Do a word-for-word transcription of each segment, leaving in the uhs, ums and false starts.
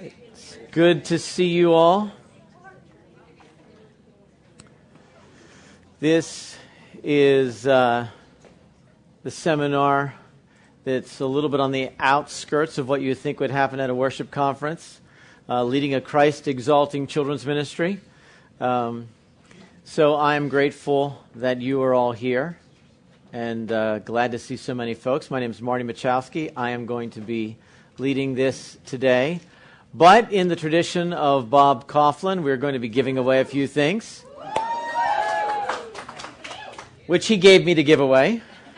It's good to see you all. This is uh, the seminar that's a little bit on the outskirts of what you think would happen at a worship conference, uh, leading a Christ-exalting children's ministry. Um, so I'm grateful that you are all here, and uh, glad to see so many folks. My name is Marty Machowski. I am going to be leading this today. But in the tradition of Bob Coughlin, we're going to be giving away a few things, which he gave me to give away.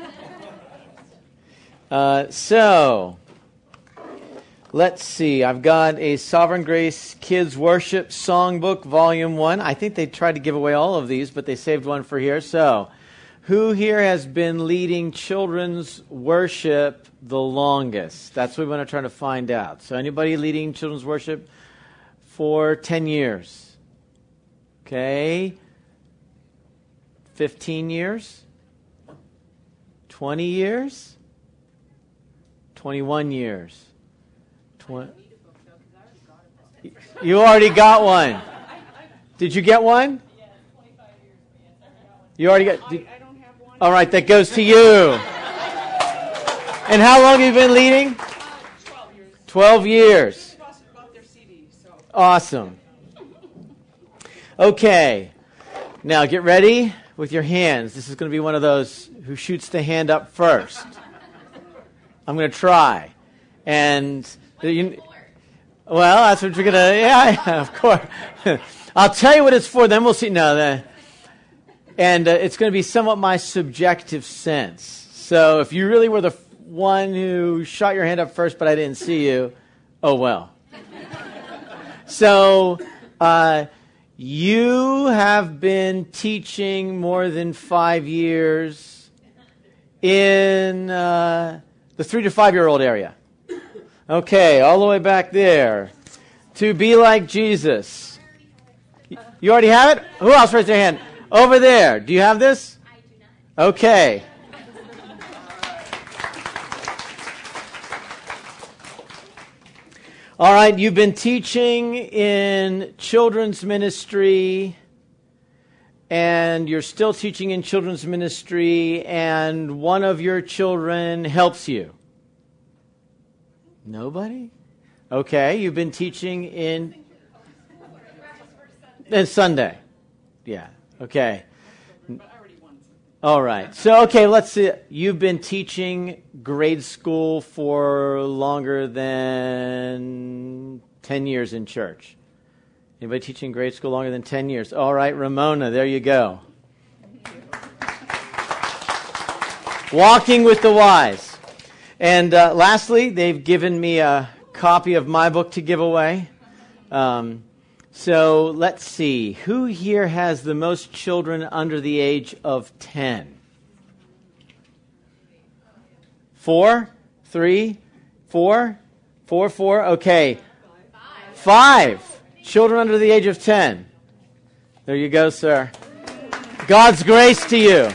Uh, so, let's see. I've got a Sovereign Grace Kids Worship Songbook, Volume one. I think they tried to give away all of these, but they saved one for here. So, who here has been leading children's worship the longest? That's what we want to try to find out. So, anybody leading children's worship for ten years? Okay. fifteen years? twenty years? twenty-one years. twenty You already got one. Did you get one? You already got. Did, I don't have one. All right, that goes to you. And how long have you been leading? Twelve years. Twelve years. Awesome. Okay. Now get ready with your hands. This is going to be one of those who shoots the hand up first. I'm going to try. And, you, well, that's what you're going to, yeah, yeah, of course. I'll tell you what it's for, then we'll see. No, the, and uh, it's going to be somewhat my subjective sense. So if you really were the one who shot your hand up first, but I didn't see you, oh well. So, uh, you have been teaching more than five years in uh, the three to five-year-old area. Okay, all the way back there. To be like Jesus. You already have it? Who else raised their hand? Over there. Do you have this? I do not. Okay. All right, you've been teaching in children's ministry, and you're still teaching in children's ministry, and one of your children helps you. Nobody? Okay, you've been teaching in... in Sunday. Yeah, okay. All right. So, okay, let's see. You've been teaching grade school for longer than ten years in church. Anybody teaching grade school longer than ten years? All right, Ramona, there you go. Walking with the Wise. And uh, lastly, they've given me a copy of my book to give away. Um, so let's see. Who here has the most children under the age of ten? Four? Three? Four? Four, four? Okay. Five. Five. Children under the age of ten. There you go, sir. God's grace to you.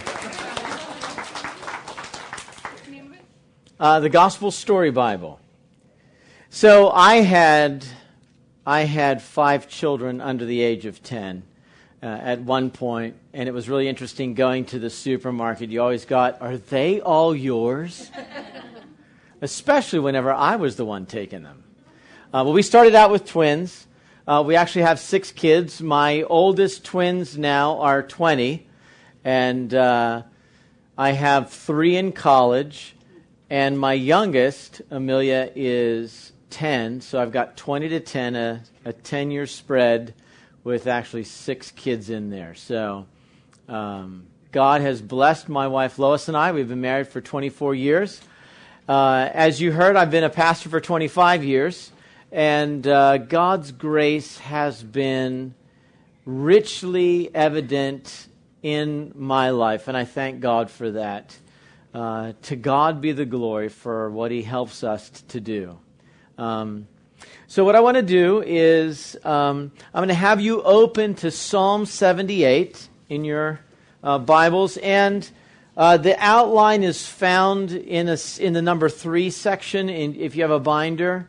Uh, the Gospel Story Bible. So I had... I had five children under the age of ten uh, at one point, and it was really interesting going to the supermarket. You always got, are they all yours? Especially whenever I was the one taking them. Uh, well, we started out with twins. Uh, we actually have six kids. My oldest twins now are twenty, and uh, I have three in college, and my youngest, Amelia, is ten, so I've got twenty to ten, a, a ten-year spread with actually six kids in there. So um, God has blessed my wife Lois and I. We've been married for twenty-four years. Uh, as you heard, I've been a pastor for twenty-five years, and uh, God's grace has been richly evident in my life, and I thank God for that. Uh, to God be the glory for what He helps us t- to do. Um, so what I want to do is um, I'm going to have you open to Psalm seventy-eight in your uh, Bibles, and uh, the outline is found in a, in the number three section. In, if you have a binder,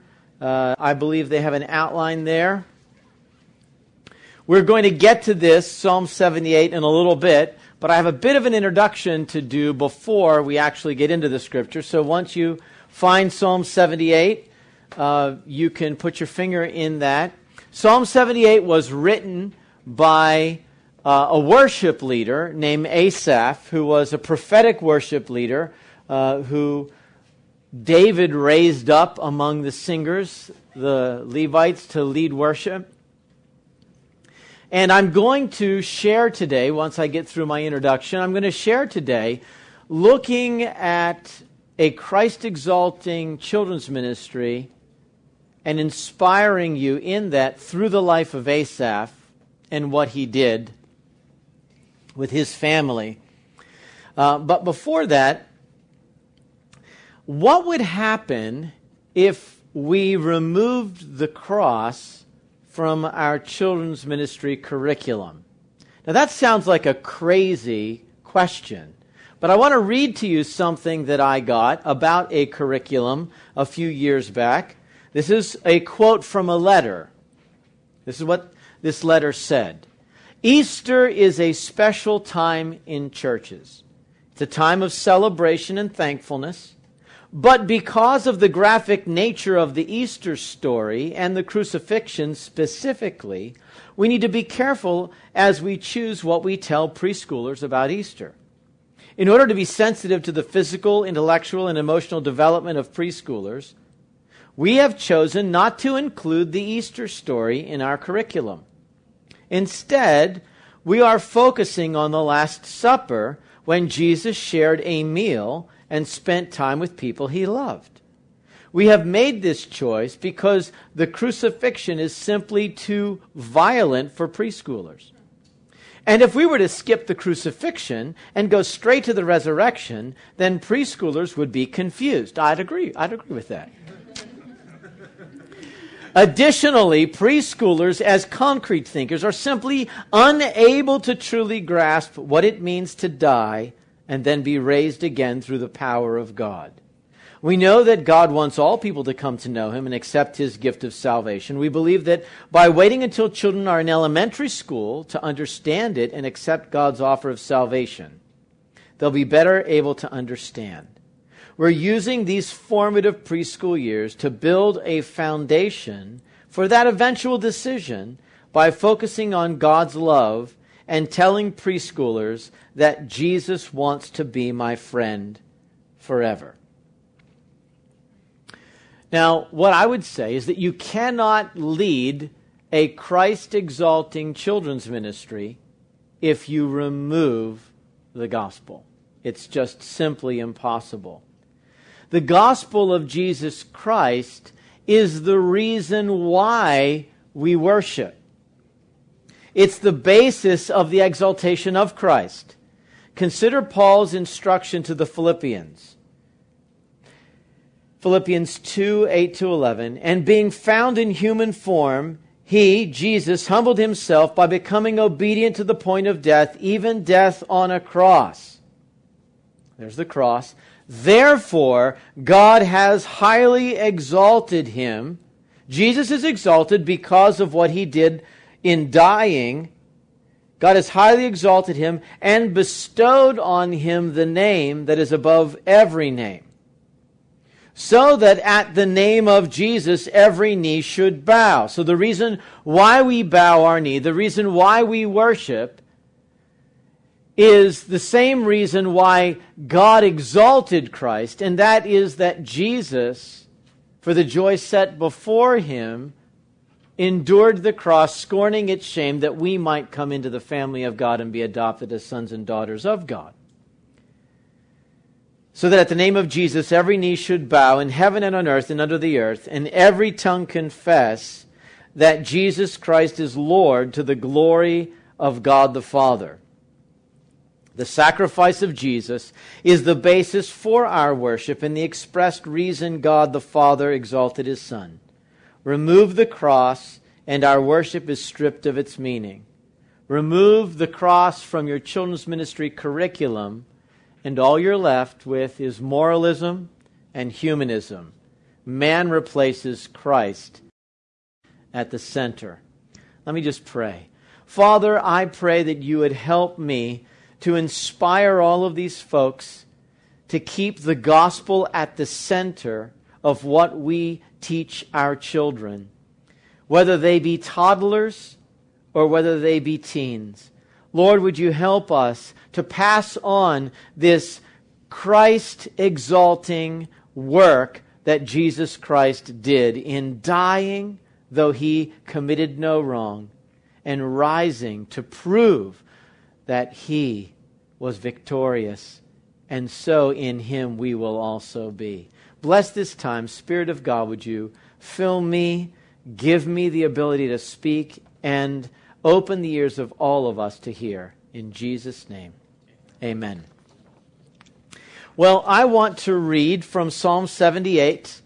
Uh, I believe they have an outline there. We're going to get to this, Psalm seventy-eight, in a little bit, but I have a bit of an introduction to do before we actually get into the scripture. So once you find Psalm seventy-eight, uh, you can put your finger in that. Psalm seventy-eight was written by uh, a worship leader named Asaph, who was a prophetic worship leader uh, who David raised up among the singers, the Levites, to lead worship. And I'm going to share today, once I get through my introduction, I'm going to share today looking at a Christ-exalting children's ministry and inspiring you in that through the life of Asaph and what he did with his family. Uh, but before that, what would happen if we removed the cross from our children's ministry curriculum? Now that sounds like a crazy question, but I want to read to you something that I got about a curriculum a few years back. This is a quote from a letter. This is what this letter said. Easter is a special time in churches. It's a time of celebration and thankfulness. But because of the graphic nature of the Easter story and the crucifixion specifically, we need to be careful as we choose what we tell preschoolers about Easter. In order to be sensitive to the physical, intellectual, and emotional development of preschoolers, we have chosen not to include the Easter story in our curriculum. Instead, we are focusing on the Last Supper when Jesus shared a meal and spent time with people he loved. We have made this choice because the crucifixion is simply too violent for preschoolers. And if we were to skip the crucifixion and go straight to the resurrection, then preschoolers would be confused. I'd agree. I'd agree with that. Additionally, preschoolers, as concrete thinkers, are simply unable to truly grasp what it means to die and then be raised again through the power of God. We know that God wants all people to come to know Him and accept His gift of salvation. We believe that by waiting until children are in elementary school to understand it and accept God's offer of salvation, they'll be better able to understand. We're using these formative preschool years to build a foundation for that eventual decision by focusing on God's love and telling preschoolers that Jesus wants to be my friend forever. Now, what I would say is that you cannot lead a Christ-exalting children's ministry if you remove the gospel. It's just simply impossible. The gospel of Jesus Christ is the reason why we worship. It's the basis of the exaltation of Christ. Consider Paul's instruction to the Philippians. Philippians two, eight to eleven. And being found in human form, he, Jesus, humbled himself by becoming obedient to the point of death, even death on a cross. There's the cross. Therefore, God has highly exalted him. Jesus is exalted because of what he did in dying. God has highly exalted him and bestowed on him the name that is above every name, so that at the name of Jesus every knee should bow. So the reason why we bow our knee, the reason why we worship, is the same reason why God exalted Christ, and that is that Jesus, for the joy set before him, endured the cross, scorning its shame, that we might come into the family of God and be adopted as sons and daughters of God. So that at the name of Jesus every knee should bow in heaven and on earth and under the earth, and every tongue confess that Jesus Christ is Lord, to the glory of God the Father. The sacrifice of Jesus is the basis for our worship and the expressed reason God the Father exalted his Son. Remove the cross and our worship is stripped of its meaning. Remove the cross from your children's ministry curriculum, and all you're left with is moralism and humanism. man replaces Christ at the center. Let me just pray. Father, I pray that you would help me to inspire all of these folks to keep the gospel at the center of what we teach our children, whether they be toddlers or whether they be teens. Lord, would you help us to pass on this Christ-exalting work that Jesus Christ did in dying, though he committed no wrong, and rising to prove that he was victorious, and so in him we will also be. Bless this time. Spirit of God, would you fill me, give me the ability to speak, and open the ears of all of us to hear. In Jesus' name, amen. Well, I want to read from Psalm seventy-eight,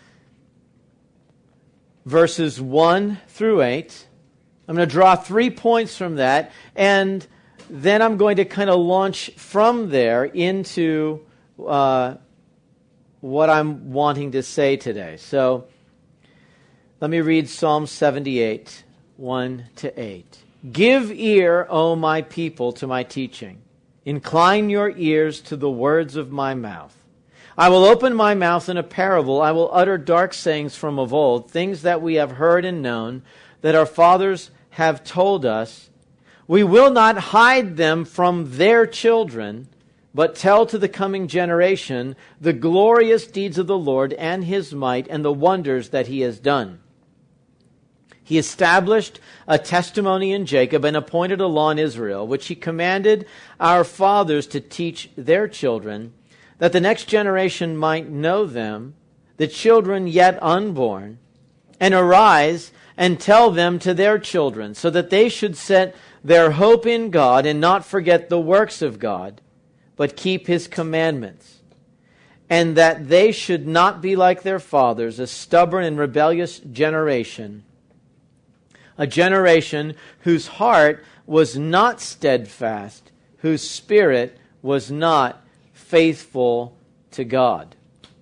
verses one through eight. I'm going to draw three points from that, and then I'm going to kind of launch from there into uh, what I'm wanting to say today. So let me read Psalm seventy-eight, one to eight. Give ear, O my people, to my teaching. Incline your ears to the words of my mouth. I will open my mouth in a parable. I will utter dark sayings from of old, things that we have heard and known, that our fathers have told us. We will not hide them from their children, but tell to the coming generation the glorious deeds of the Lord and his might and the wonders that he has done. He established a testimony in Jacob and appointed a law in Israel, which he commanded our fathers to teach their children, that the next generation might know them, the children yet unborn, and arise and tell them to their children, so that they should set their hope in God and not forget the works of God, but keep his commandments, and that they should not be like their fathers, a stubborn and rebellious generation, a generation whose heart was not steadfast, whose spirit was not faithful to God.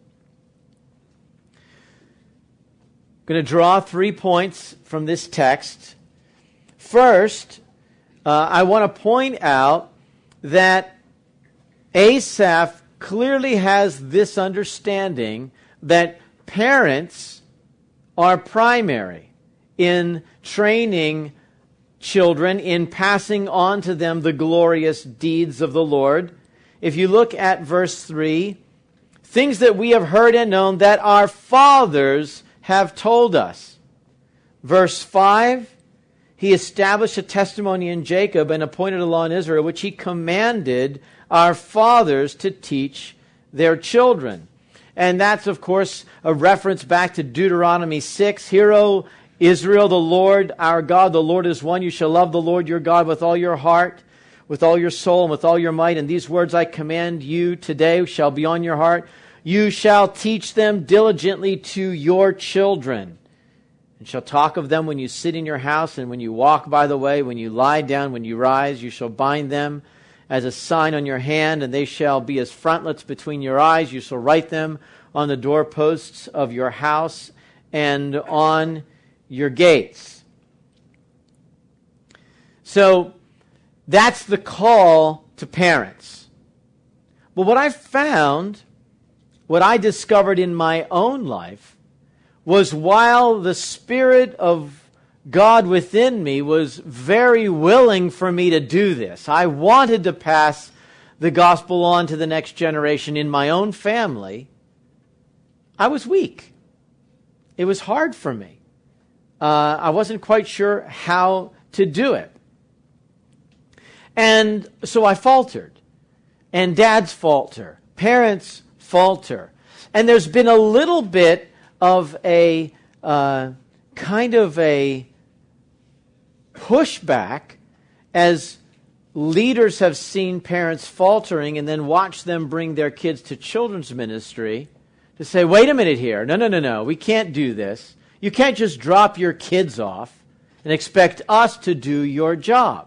I'm going to draw three points from this text. First, uh, I want to point out that Asaph clearly has this understanding that parents are primary in training children, in passing on to them the glorious deeds of the Lord. If you look at verse three, things that we have heard and known that our fathers have told us. Verse five, he established a testimony in Jacob and appointed a law in Israel, which he commanded our fathers to teach their children. And that's, of course, a reference back to Deuteronomy six. Hear, O Israel, the Lord our God, the Lord is one. You shall love the Lord your God with all your heart, with all your soul, and with all your might. And these words I command you today shall be on your heart. You shall teach them diligently to your children, and shall talk of them when you sit in your house, and when you walk by the way, when you lie down, when you rise. You shall bind them as a sign on your hand, and they shall be as frontlets between your eyes. You shall write them on the doorposts of your house and on your gates. So that's the call to parents. But what I found, what I discovered in my own life, was while the Spirit of God within me was very willing for me to do this, I wanted to pass the gospel on to the next generation in my own family, I was weak. It was hard for me. Uh, I wasn't quite sure how to do it. And so I faltered. And dads falter. Parents falter. And there's been a little bit of a uh, kind of a pushback as leaders have seen parents faltering and then watch them bring their kids to children's ministry to say, wait a minute here. No, no, no, no. We can't do this. You can't just drop your kids off and expect us to do your job.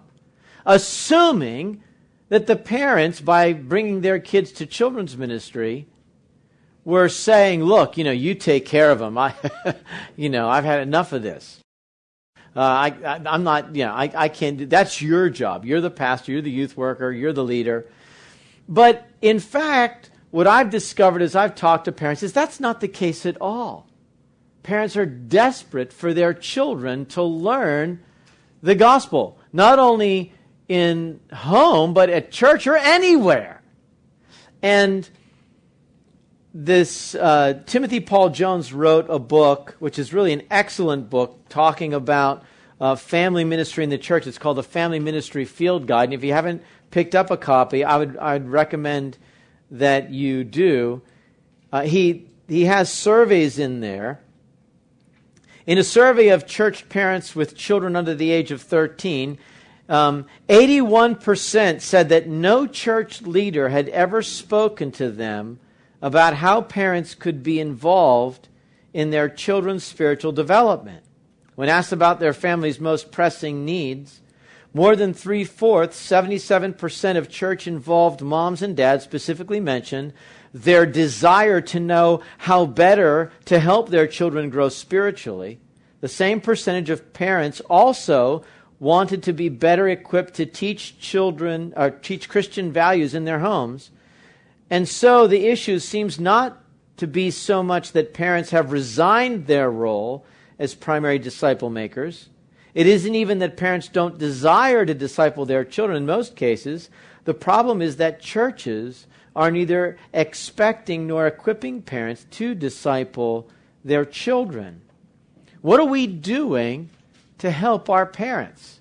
Assuming that the parents, by bringing their kids to children's ministry, were saying, look, you know, you take care of them. I, you know, I've had enough of this. Uh, I, I, I'm not, you know, I, I can't do, that's your job. You're the pastor, you're the youth worker, you're the leader. But in fact, what I've discovered as I've talked to parents is that's not the case at all. Parents are desperate for their children to learn the gospel, not only in home, but at church or anywhere. And this uh, Timothy Paul Jones wrote a book, which is really an excellent book, talking about uh, family ministry in the church. It's called the Family Ministry Field Guide. And if you haven't picked up a copy, I would I'd recommend that you do. Uh, he he has surveys in there. In a survey of church parents with children under the age of thirteen, um, eighty-one percent said that no church leader had ever spoken to them about how parents could be involved in their children's spiritual development. When asked about their family's most pressing needs, more than three-fourths, seventy-seven percent of church-involved moms and dads specifically mentioned their desire to know how better to help their children grow spiritually. The same percentage of parents also wanted to be better equipped to teach children or teach Christian values in their homes. And so the issue seems not to be so much that parents have resigned their role as primary disciple makers. It isn't even that parents don't desire to disciple their children in most cases. The problem is that churches are neither expecting nor equipping parents to disciple their children. What are we doing to help our parents?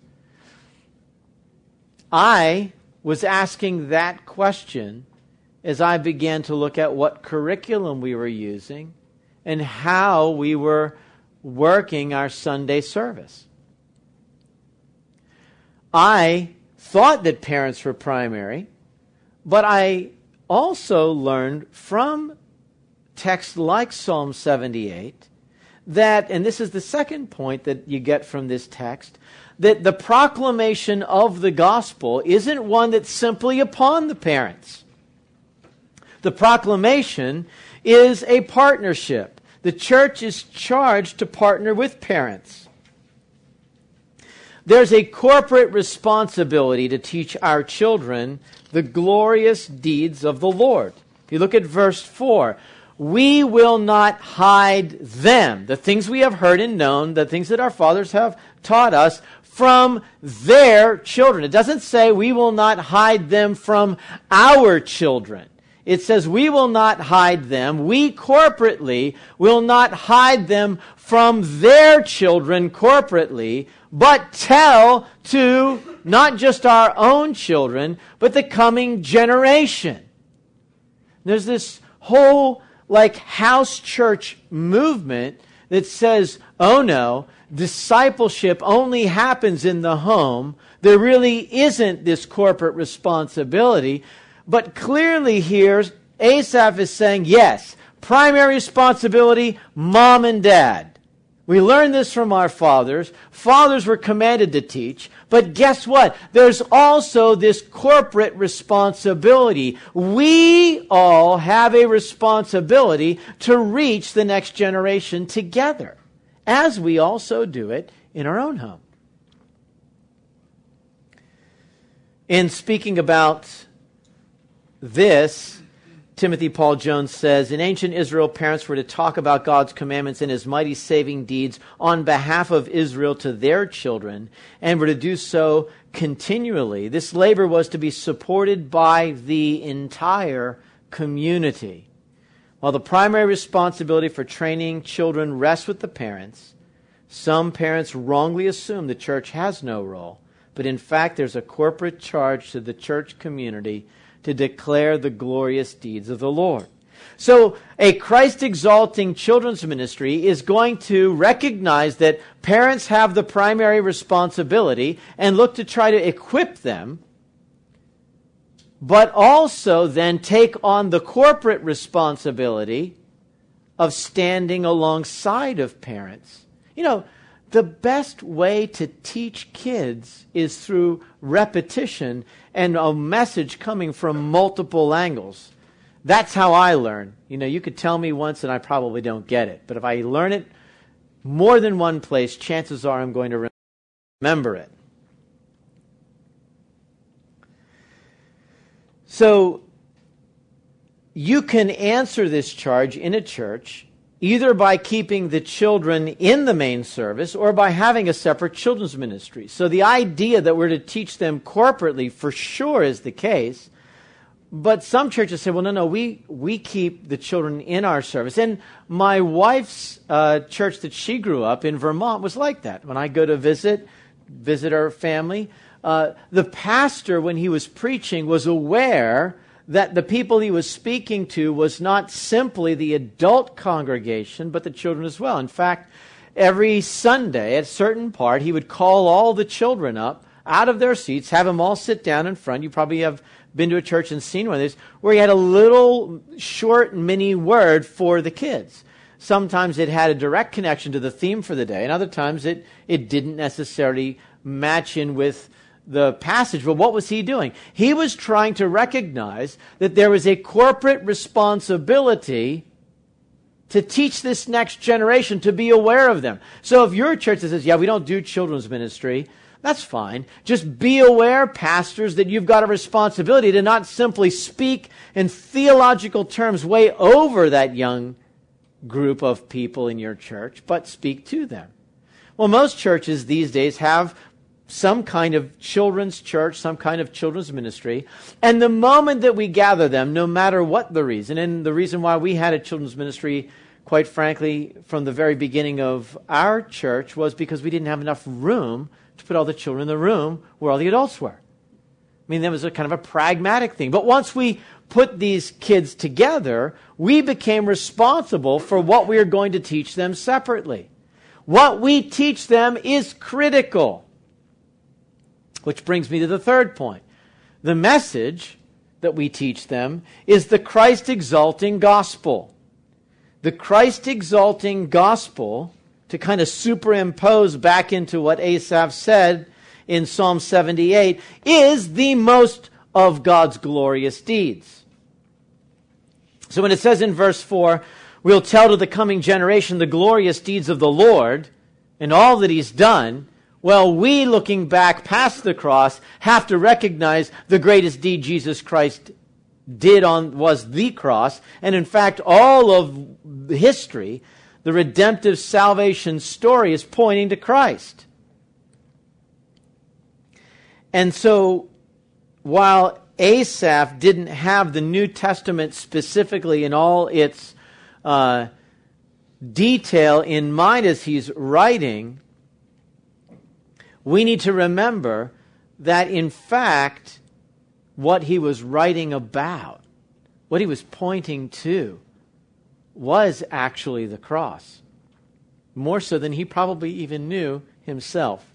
I was asking that question as I began to look at what curriculum we were using and how we were working our Sunday service. I thought that parents were primary, but I also learned from texts like Psalm seventy-eight that, and this is the second point that you get from this text, that the proclamation of the gospel isn't one that's simply upon the parents. The proclamation is a partnership. The church is charged to partner with parents. There's a corporate responsibility to teach our children the glorious deeds of the Lord. If you look at verse four, we will not hide them, the things we have heard and known, the things that our fathers have taught us, from their children. It doesn't say we will not hide them from our children. It says we will not hide them. We corporately will not hide them from their children corporately, but tell to not just our own children, but the coming generation. There's this whole like house church movement that says, oh no, discipleship only happens in the home. There really isn't this corporate responsibility. But clearly here, Asaph is saying, yes, primary responsibility, mom and dad. We learned this from our fathers. Fathers were commanded to teach. But guess what? There's also this corporate responsibility. We all have a responsibility to reach the next generation together, as we also do it in our own home. In speaking about this, Timothy Paul Jones says, in ancient Israel, parents were to talk about God's commandments and His mighty saving deeds on behalf of Israel to their children, and were to do so continually. This labor was to be supported by the entire community. While the primary responsibility for training children rests with the parents, some parents wrongly assume the church has no role. But in fact, there's a corporate charge to the church community to declare the glorious deeds of the Lord. So a Christ-exalting children's ministry is going to recognize that parents have the primary responsibility and look to try to equip them, but also then take on the corporate responsibility of standing alongside of parents. You know, the best way to teach kids is through repetition and a message coming from multiple angles. That's how I learn. You know, you could tell me once and I probably don't get it. But if I learn it more than one place, chances are I'm going to remember it. So, you can answer this charge in a church either by keeping the children in the main service or by having a separate children's ministry. So the idea that we're to teach them corporately for sure is the case. But some churches say, well, no, no, we, we keep the children in our service. And my wife's uh, church that she grew up in Vermont was like that. When I go to visit, visit our family, uh, the pastor, when he was preaching, was aware that the people he was speaking to was not simply the adult congregation, but the children as well. In fact, every Sunday at a certain part, he would call all the children up out of their seats, have them all sit down in front. You probably have been to a church and seen one of these, where he had a little short mini word for the kids. Sometimes it had a direct connection to the theme for the day, and other times it, it didn't necessarily match in with the passage. But what was he doing? He was trying to recognize that there was a corporate responsibility to teach this next generation, to be aware of them. So if you're a church that says, yeah, we don't do children's ministry, that's fine. Just be aware, pastors, that you've got a responsibility to not simply speak in theological terms way over that young group of people in your church, but speak to them. Well, most churches these days have some kind of children's church, some kind of children's ministry. And the moment that we gather them, no matter what the reason, and the reason why we had a children's ministry, quite frankly, from the very beginning of our church, was because we didn't have enough room to put all the children in the room where all the adults were. I mean, that was a kind of a pragmatic thing. But once we put these kids together, we became responsible for what we are going to teach them separately. What we teach them is critical. Which brings me to the third point. The message that we teach them is the Christ-exalting gospel. The Christ-exalting gospel, to kind of superimpose back into what Asaph said in Psalm seventy-eight, is the most of God's glorious deeds. So when it says in verse four, we'll tell to the coming generation the glorious deeds of the Lord and all that He's done, well, we, looking back past the cross, have to recognize the greatest deed Jesus Christ did on was the cross. And in fact, all of history, the redemptive salvation story, is pointing to Christ. And so, while Asaph didn't have the New Testament specifically in all its uh, detail in mind as he's writing, we need to remember that, in fact, what he was writing about, what he was pointing to, was actually the cross. More so than he probably even knew himself.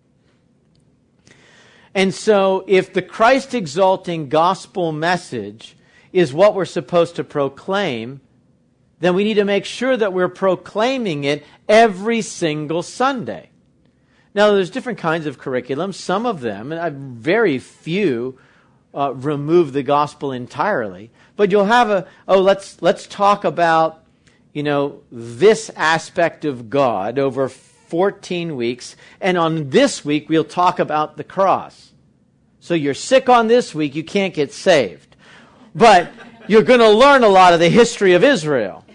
And so, if the Christ-exalting gospel message is what we're supposed to proclaim, then we need to make sure that we're proclaiming it every single Sunday. Now, there's different kinds of curriculum. Some of them, and very few, uh, remove the gospel entirely. But you'll have a, oh, let's let's talk about, you know, this aspect of God over fourteen weeks, and on this week we'll talk about the cross. So you're sick on this week, you can't get saved. But you're going to learn a lot of the history of Israel.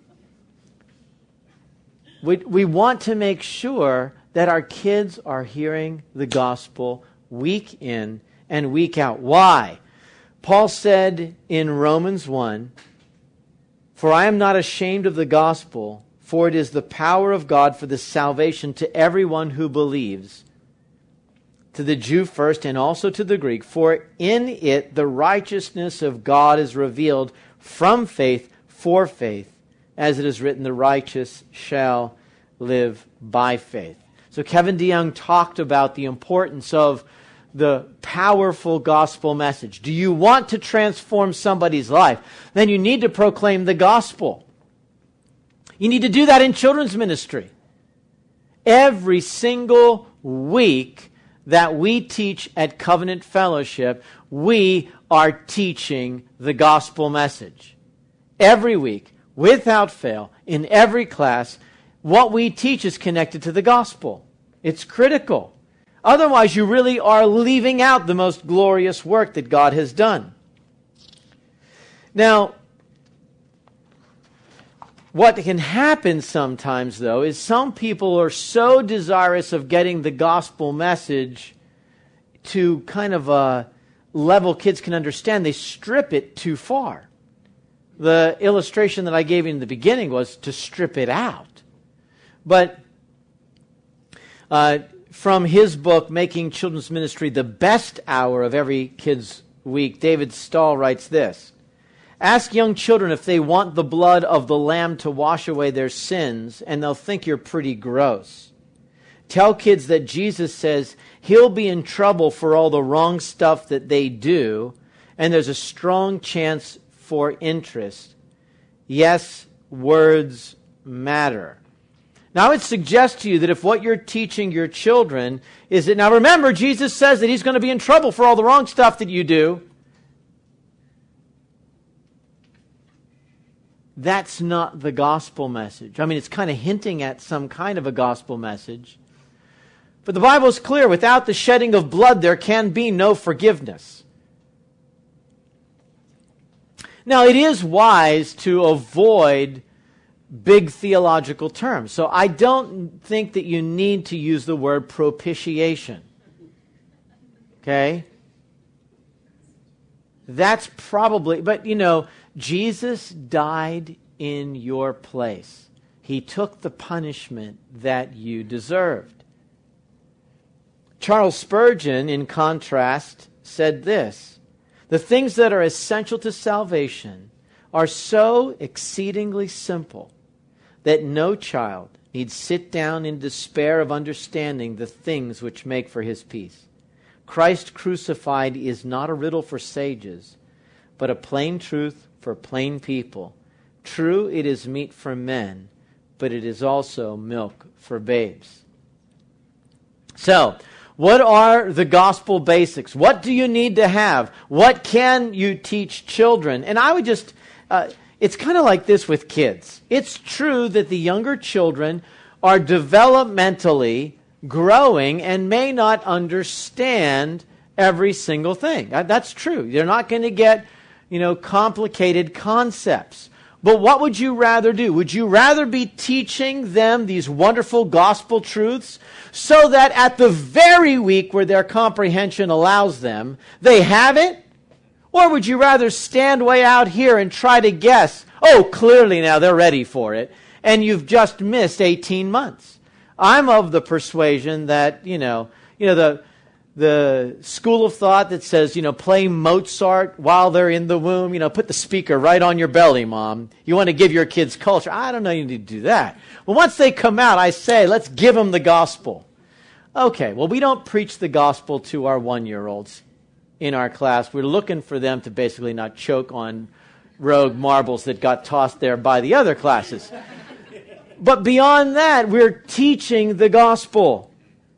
We, we want to make sure that our kids are hearing the gospel week in and week out. Why? Paul said in Romans one, "For I am not ashamed of the gospel, for it is the power of God for the salvation to everyone who believes, to the Jew first and also to the Greek. For in it the righteousness of God is revealed from faith for faith, as it is written, the righteous shall live by faith." So Kevin DeYoung talked about the importance of the powerful gospel message. Do you want to transform somebody's life? Then you need to proclaim the gospel. You need to do that in children's ministry. Every single week, that we teach at Covenant Fellowship, we are teaching the gospel message. Every week, without fail, in every class, what we teach is connected to the gospel. It's critical. Otherwise, you really are leaving out the most glorious work that God has done. Now, what can happen sometimes, though, is some people are so desirous of getting the gospel message to kind of a level kids can understand, they strip it too far. The illustration that I gave you in the beginning was to strip it out. But uh, from his book, Making Children's Ministry the Best Hour of Every Kid's Week, David Stahl writes this: ask young children if they want the blood of the Lamb to wash away their sins, and they'll think you're pretty gross. Tell kids that Jesus says he'll be in trouble for all the wrong stuff that they do, and there's a strong chance for interest. Yes, words matter. Now, I would suggest to you that if what you're teaching your children is that, now remember, Jesus says that he's going to be in trouble for all the wrong stuff that you do. That's not the gospel message. I mean, it's kind of hinting at some kind of a gospel message. But the Bible is clear. Without the shedding of blood, there can be no forgiveness. Now, it is wise to avoid big theological terms. So I don't think that you need to use the word propitiation. Okay? That's probably, but you know, Jesus died in your place. He took the punishment that you deserved. Charles Spurgeon, in contrast, said this: the things that are essential to salvation are so exceedingly simple that no child need sit down in despair of understanding the things which make for his peace. Christ crucified is not a riddle for sages, but a plain truth for plain people. True, it is meat for men, but it is also milk for babes. So, what are the gospel basics? What do you need to have? What can you teach children? And I would just, uh, it's kind of like this with kids. It's true that the younger children are developmentally growing and may not understand every single thing. That's true. They're not going to get, you know, complicated concepts. But what would you rather do? Would you rather be teaching them these wonderful gospel truths so that at the very week where their comprehension allows them, they have it? Or would you rather stand way out here and try to guess, oh, clearly now they're ready for it, and you've just missed eighteen months? I'm of the persuasion that, you know, you know, the the school of thought that says, you know, play Mozart while they're in the womb, you know, put the speaker right on your belly, Mom. You want to give your kids culture. I don't know you need to do that. Well, once they come out, I say, let's give them the gospel. Okay, well, we don't preach the gospel to our one-year-olds in our class. We're looking for them to basically not choke on rogue marbles that got tossed there by the other classes. But beyond that, we're teaching the gospel.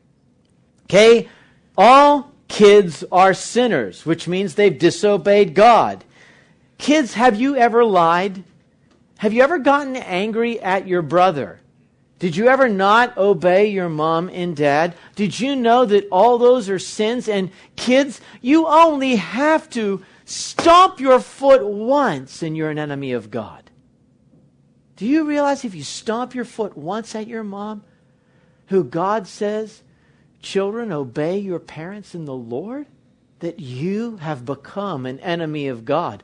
Okay? All kids are sinners, which means they've disobeyed God. Kids, have you ever lied? Have you ever gotten angry at your brother? Did you ever not obey your mom and dad? Did you know that all those are sins? And kids, you only have to stomp your foot once and you're an enemy of God. Do you realize if you stomp your foot once at your mom, who God says, children, obey your parents in the Lord, that you have become an enemy of God,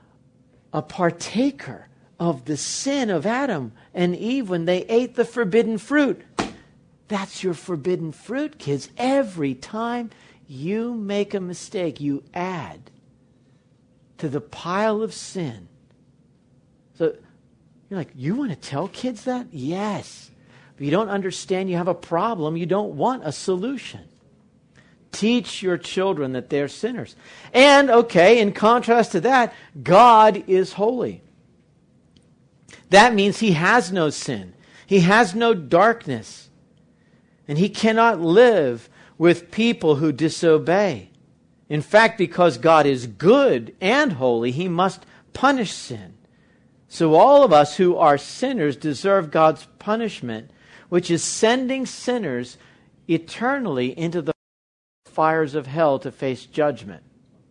a partaker of the sin of Adam and Eve when they ate the forbidden fruit. That's your forbidden fruit, kids. Every time you make a mistake, you add to the pile of sin. So you're like, you want to tell kids that? Yes. If you don't understand you have a problem, you don't want a solution. Teach your children that they're sinners. And, okay, in contrast to that, God is holy. That means He has no sin. He has no darkness. And He cannot live with people who disobey. In fact, because God is good and holy, he must punish sin. So all of us who are sinners deserve God's punishment, which is sending sinners eternally into the fires of hell to face judgment.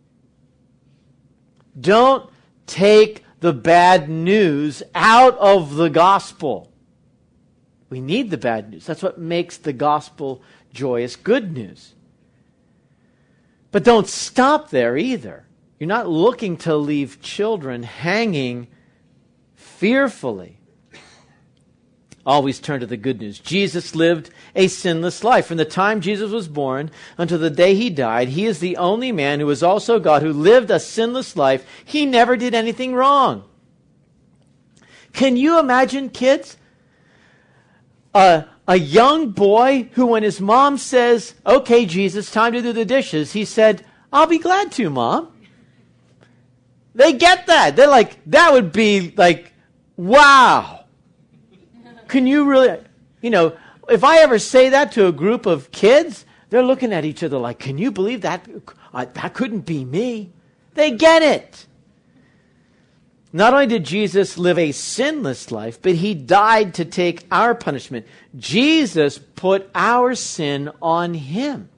Don't take the bad news out of the gospel. We need the bad news. That's what makes the gospel joyous good news. But don't stop there either. You're not looking to leave children hanging fearfully. Always turn to the good news. Jesus lived a sinless life. From the time Jesus was born until the day he died, he is the only man who was also God who lived a sinless life. He never did anything wrong. Can you imagine, kids? A, a young boy who, when his mom says, "Okay, Jesus, time to do the dishes," he said, "I'll be glad to, Mom." They get that. They're like, that would be like, wow. Can you really, you know, if I ever say that to a group of kids, they're looking at each other like, can you believe that? Uh, that couldn't be me. They get it. Not only did Jesus live a sinless life, but he died to take our punishment. Jesus put our sin on him.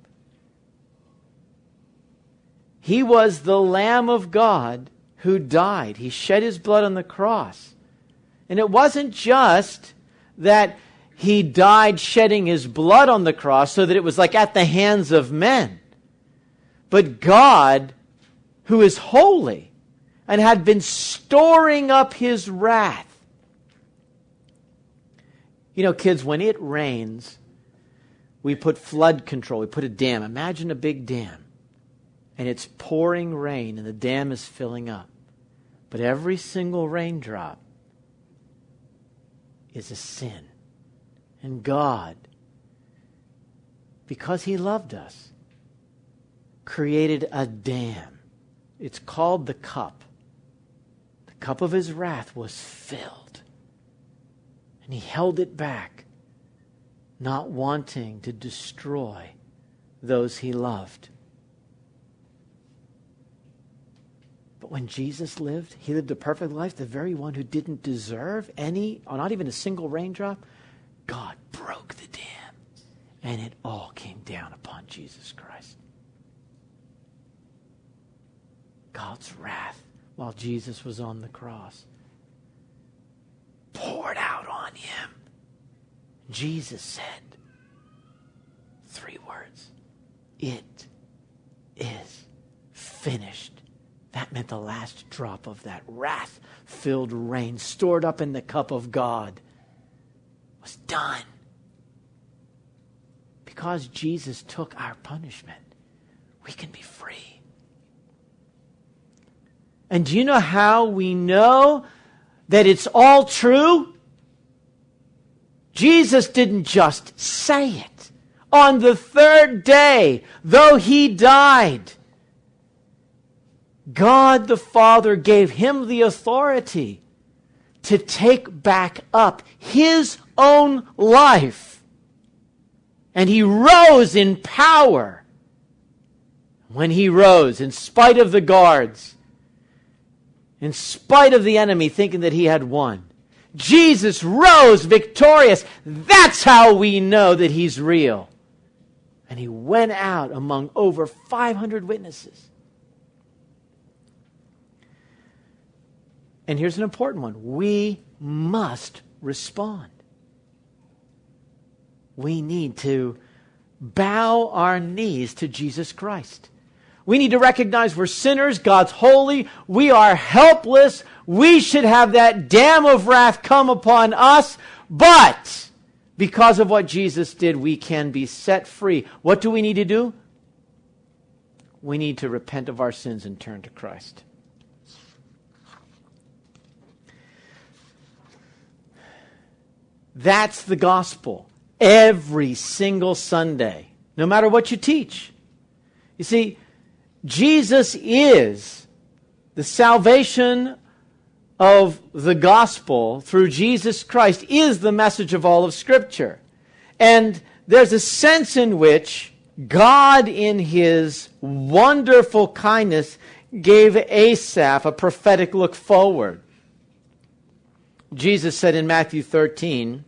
He was the Lamb of God who died. He shed his blood on the cross. And it wasn't just that he died shedding his blood on the cross so that it was like at the hands of men. But God, who is holy and had been storing up his wrath. You know, kids, when it rains, we put flood control. We put a dam. Imagine a big dam. And it's pouring rain and the dam is filling up. But every single raindrop is a sin. And God, because he loved us, created a dam. It's called the cup. The cup of his wrath was filled. And he held it back, not wanting to destroy those he loved. But when Jesus lived, he lived a perfect life, the very one who didn't deserve any, or not even a single raindrop. God broke the dam, and it all came down upon Jesus Christ. God's wrath, while Jesus was on the cross, poured out on him. Jesus said three words: "It is finished." That meant the last drop of that wrath-filled rain stored up in the cup of God was done. Because Jesus took our punishment, we can be free. And do you know how we know that it's all true? Jesus didn't just say it. On the third day, though he died, God the Father gave him the authority to take back up his own life. And he rose in power. When he rose, in spite of the guards, in spite of the enemy thinking that he had won, Jesus rose victorious. That's how we know that he's real. And he went out among over five hundred witnesses. And here's an important one. We must respond. We need to bow our knees to Jesus Christ. We need to recognize we're sinners. God's holy. We are helpless. We should have that dam of wrath come upon us. But because of what Jesus did, we can be set free. What do we need to do? We need to repent of our sins and turn to Christ. That's the gospel. Every single Sunday, no matter what you teach. You see, Jesus is the salvation of the gospel through Jesus Christ is the message of all of Scripture. And there's a sense in which God in his wonderful kindness gave Asaph a prophetic look forward. Jesus said in Matthew thirteen,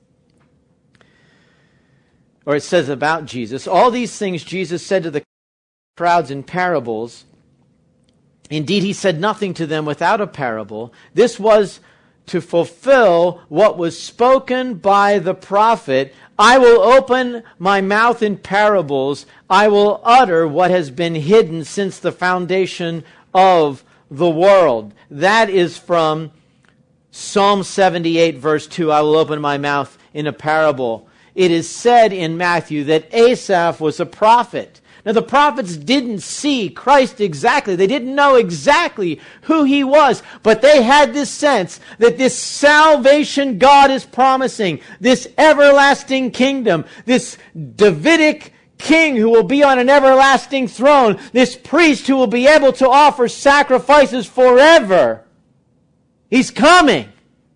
or it says about Jesus, all these things Jesus said to the crowds in parables. Indeed, he said nothing to them without a parable. This was to fulfill what was spoken by the prophet. I will open my mouth in parables. I will utter what has been hidden since the foundation of the world. That is from Psalm seventy-eight, verse two. I will open my mouth in a parable. It is said in Matthew that Asaph was a prophet. Now, the prophets didn't see Christ exactly. They didn't know exactly who he was. But they had this sense that this salvation God is promising, this everlasting kingdom, this Davidic king who will be on an everlasting throne, this priest who will be able to offer sacrifices forever, he's coming.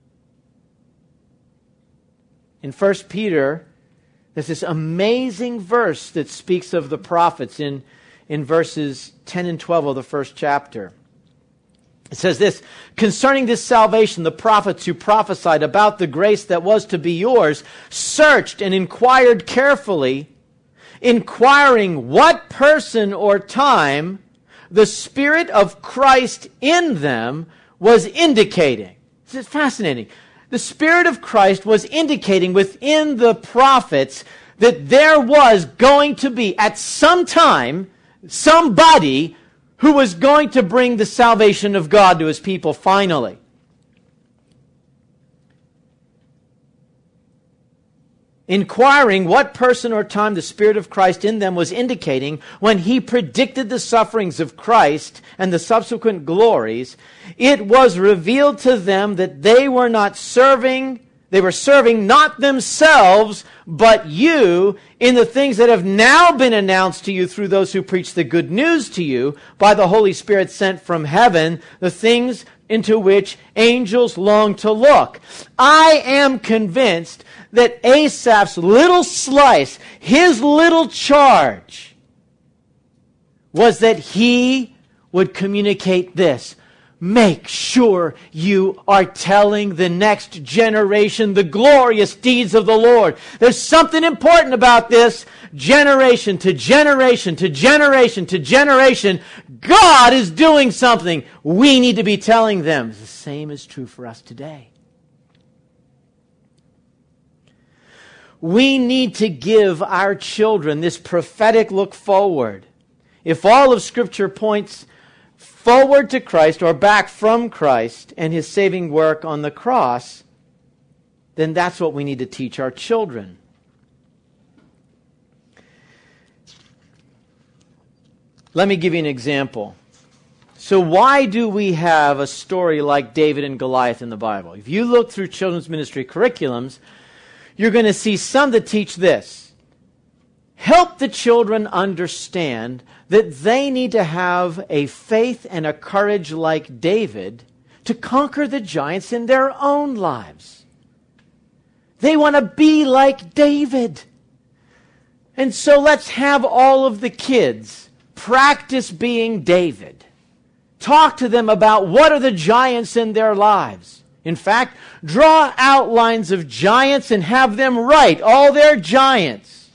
In First Peter, there's this amazing verse that speaks of the prophets in, in verses ten and twelve of the first chapter. It says this, concerning this salvation, the prophets who prophesied about the grace that was to be yours searched and inquired carefully, inquiring what person or time the Spirit of Christ in them was indicating. This is fascinating. The Spirit of Christ was indicating within the prophets that there was going to be, at some time, somebody who was going to bring the salvation of God to his people finally. Inquiring what person or time the Spirit of Christ in them was indicating when he predicted the sufferings of Christ and the subsequent glories, it was revealed to them that they were not serving, they were serving not themselves, but you in the things that have now been announced to you through those who preach the good news to you by the Holy Spirit sent from heaven, the things into which angels long to look. I am convinced that Asaph's little slice, his little charge, was that he would communicate this. Make sure you are telling the next generation the glorious deeds of the Lord. There's something important about this. Generation to generation to generation to generation, God is doing something. We need to be telling them. The same is true for us today. We need to give our children this prophetic look forward. If all of Scripture points forward to Christ or back from Christ and his saving work on the cross, then that's what we need to teach our children. Let me give you an example. So why do we have a story like David and Goliath in the Bible? If you look through children's ministry curriculums, you're going to see some that teach this. Help the children understand that they need to have a faith and a courage like David to conquer the giants in their own lives. They want to be like David. And so let's have all of the kids practice being David. Talk to them about what are the giants in their lives. In fact, draw outlines of giants and have them write all their giants.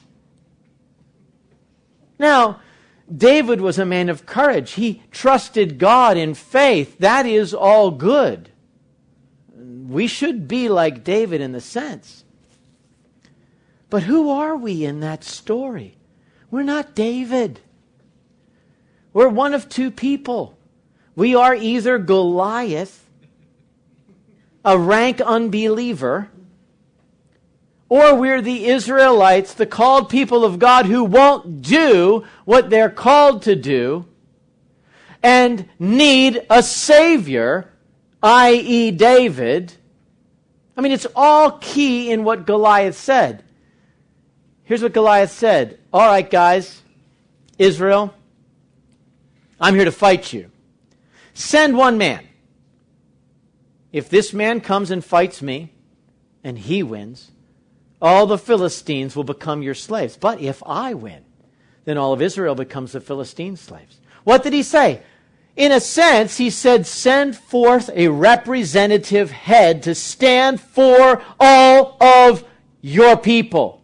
Now, David was a man of courage. He trusted God in faith. That is all good. We should be like David in the sense. But who are we in that story? We're not David. We're one of two people. We are either Goliath, a rank unbeliever, or we're the Israelites, the called people of God who won't do what they're called to do and need a Savior, that is. David. I mean, it's all key in what Goliath said. Here's what Goliath said. All right, guys, Israel, I'm here to fight you. Send one man. If this man comes and fights me, and he wins, all the Philistines will become your slaves. But if I win, then all of Israel becomes the Philistine slaves. What did he say? In a sense, he said, send forth a representative head to stand for all of your people.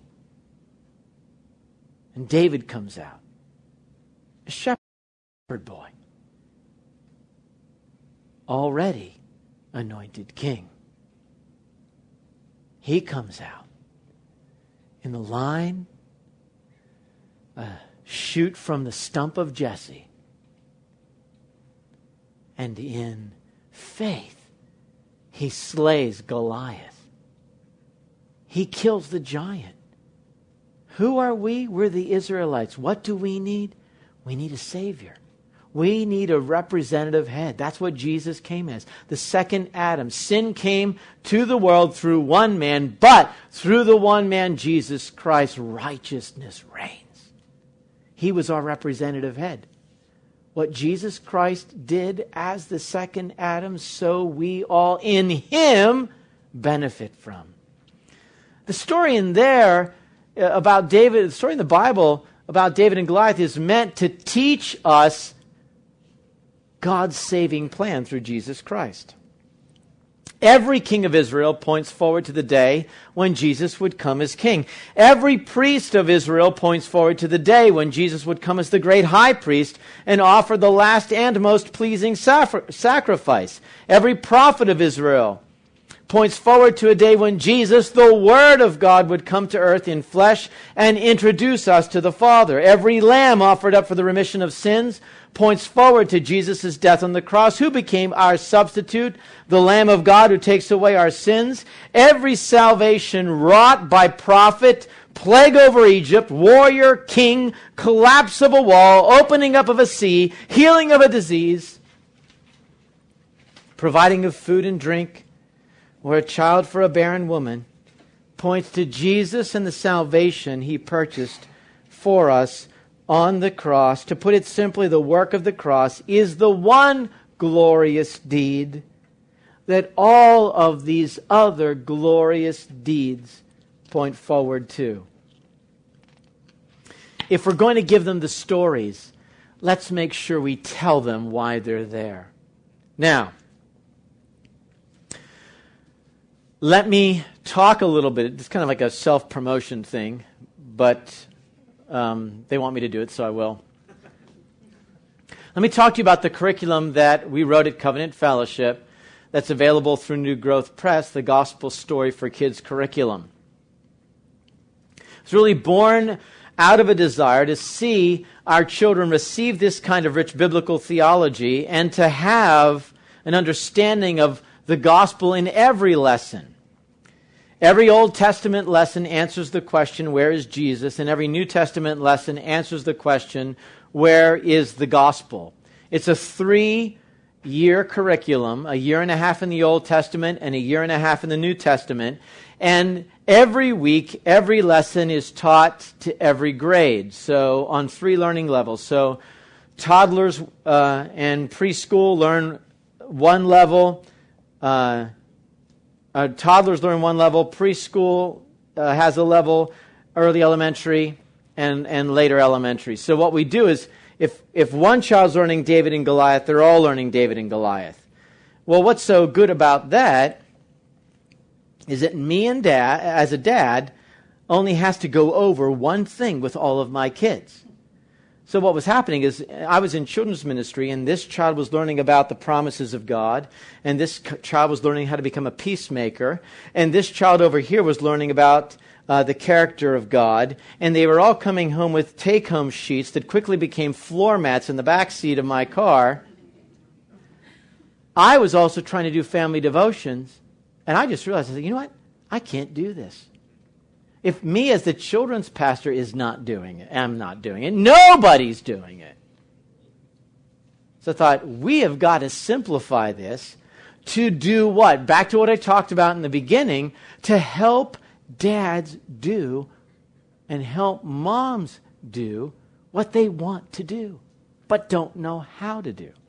And David comes out, a shepherd boy, already anointed king. He comes out in the line, a shoot from the stump of Jesse. And in faith, he slays Goliath. He kills the giant. Who are we? We're the Israelites. What do we need? We need a Savior. We need a representative head. That's what Jesus came as. The second Adam. Sin came to the world through one man, but through the one man, Jesus Christ, righteousness reigns. He was our representative head. What Jesus Christ did as the second Adam, so we all in him benefit from. The story in there about David, the story in the Bible about David and Goliath is meant to teach us God's saving plan through Jesus Christ. Every king of Israel points forward to the day when Jesus would come as king. Every priest of Israel points forward to the day when Jesus would come as the great high priest and offer the last and most pleasing sacrifice. Every prophet of Israel points forward to a day when Jesus, the Word of God, would come to earth in flesh and introduce us to the Father. Every lamb offered up for the remission of sins points forward to Jesus' death on the cross, who became our substitute, the Lamb of God who takes away our sins. Every salvation wrought by prophet, plague over Egypt, warrior, king, collapse of a wall, opening up of a sea, healing of a disease, providing of food and drink, or a child for a barren woman, points to Jesus and the salvation he purchased for us on the cross. To put it simply, the work of the cross is the one glorious deed that all of these other glorious deeds point forward to. If we're going to give them the stories, let's make sure we tell them why they're there. Now, let me talk a little bit. It's kind of like a self-promotion thing, but um, they want me to do it, so I will. Let me talk to you about the curriculum that we wrote at Covenant Fellowship that's available through New Growth Press, the Gospel Story for Kids curriculum. It's really born out of a desire to see our children receive this kind of rich biblical theology and to have an understanding of the gospel in every lesson. Every Old Testament lesson answers the question, where is Jesus? And every New Testament lesson answers the question, where is the gospel? It's a three-year curriculum, a year and a half in the Old Testament and a year and a half in the New Testament. And every week, every lesson is taught to every grade, so on three learning levels. So toddlers uh, and preschool learn one level. Uh, uh, toddlers learn one level. Preschool uh, has a level, early elementary, and, and later elementary. So what we do is, if if one child's learning David and Goliath, they're all learning David and Goliath. Well, what's so good about that is that me and dad, as a dad, only has to go over one thing with all of my kids. So what was happening is I was in children's ministry, and this child was learning about the promises of God, and this child was learning how to become a peacemaker, and this child over here was learning about uh, the character of God, and they were all coming home with take-home sheets that quickly became floor mats in the back seat of my car. I was also trying to do family devotions, and I just realized, I said, you know what? I can't do this. If me as the children's pastor is not doing it, I'm not doing it, nobody's doing it. So I thought, we have got to simplify this to do what? Back to what I talked about in the beginning, to help dads do and help moms do what they want to do, but don't know how to do.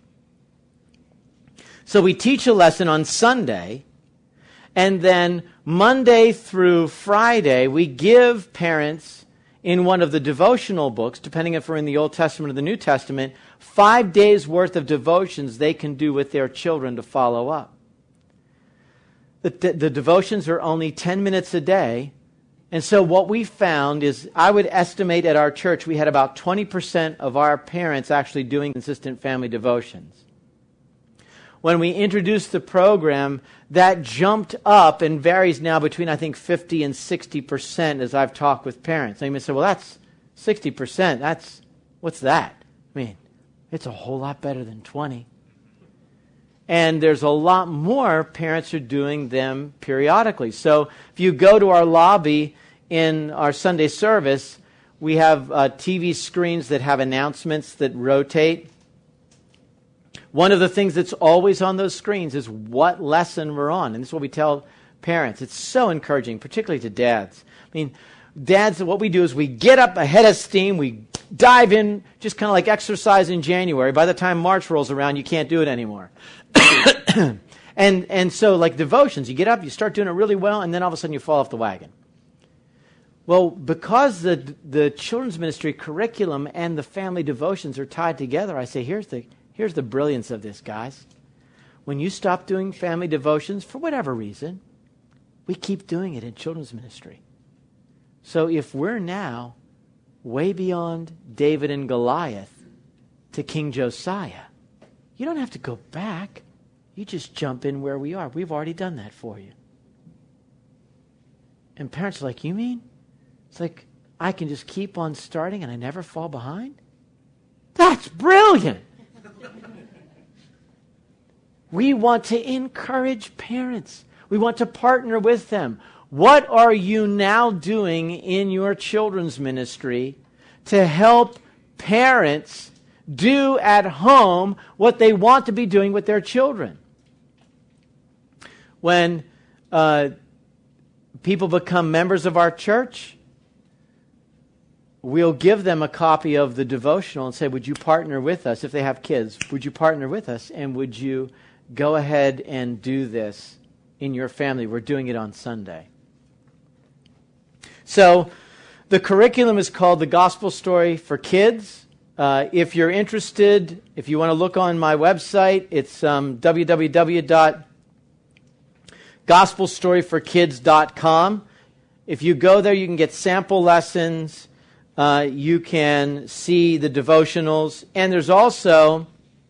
So we teach a lesson on Sunday, and then Monday through Friday, we give parents in one of the devotional books, depending if we're in the Old Testament or the New Testament, five days worth of devotions they can do with their children to follow up. The, the, the devotions are only ten minutes a day. And so what we found is, I would estimate at our church, we had about twenty percent of our parents actually doing consistent family devotions. When we introduced the program, that jumped up and varies now between, I think, fifty and sixty percent as I've talked with parents. And you may say, well, that's sixty percent. That's, what's that? I mean, it's a whole lot better than twenty. And there's a lot more parents are doing them periodically. So if you go to our lobby in our Sunday service, we have uh, T V screens that have announcements that rotate. One of the things that's always on those screens is what lesson we're on. And this is what we tell parents. It's so encouraging, particularly to dads. I mean, dads, what we do is we get up ahead of steam. We dive in, just kind of like exercise in January. By the time March rolls around, you can't do it anymore. and and so like devotions, you get up, you start doing it really well, and then all of a sudden you fall off the wagon. Well, because the the children's ministry curriculum and the family devotions are tied together, I say, here's the here's the brilliance of this, guys. When you stop doing family devotions, for whatever reason, we keep doing it in children's ministry. So if we're now way beyond David and Goliath to King Josiah, you don't have to go back. You just jump in where we are. We've already done that for you. And parents are like, you mean? It's like, I can just keep on starting and I never fall behind? That's brilliant. We want to encourage parents. We want to partner with them. What are you now doing in your children's ministry to help parents do at home what they want to be doing with their children? When uh, people become members of our church, we'll give them a copy of the devotional and say, would you partner with us? If they have kids, would you partner with us? And would you go ahead and do this in your family? We're doing it on Sunday. So the curriculum is called The Gospel Story for Kids. Uh, if you're interested, if you want to look on my website, it's um, w w w dot gospel story for kids dot com. If you go there, you can get sample lessons. Uh, you can see the devotionals. And there's also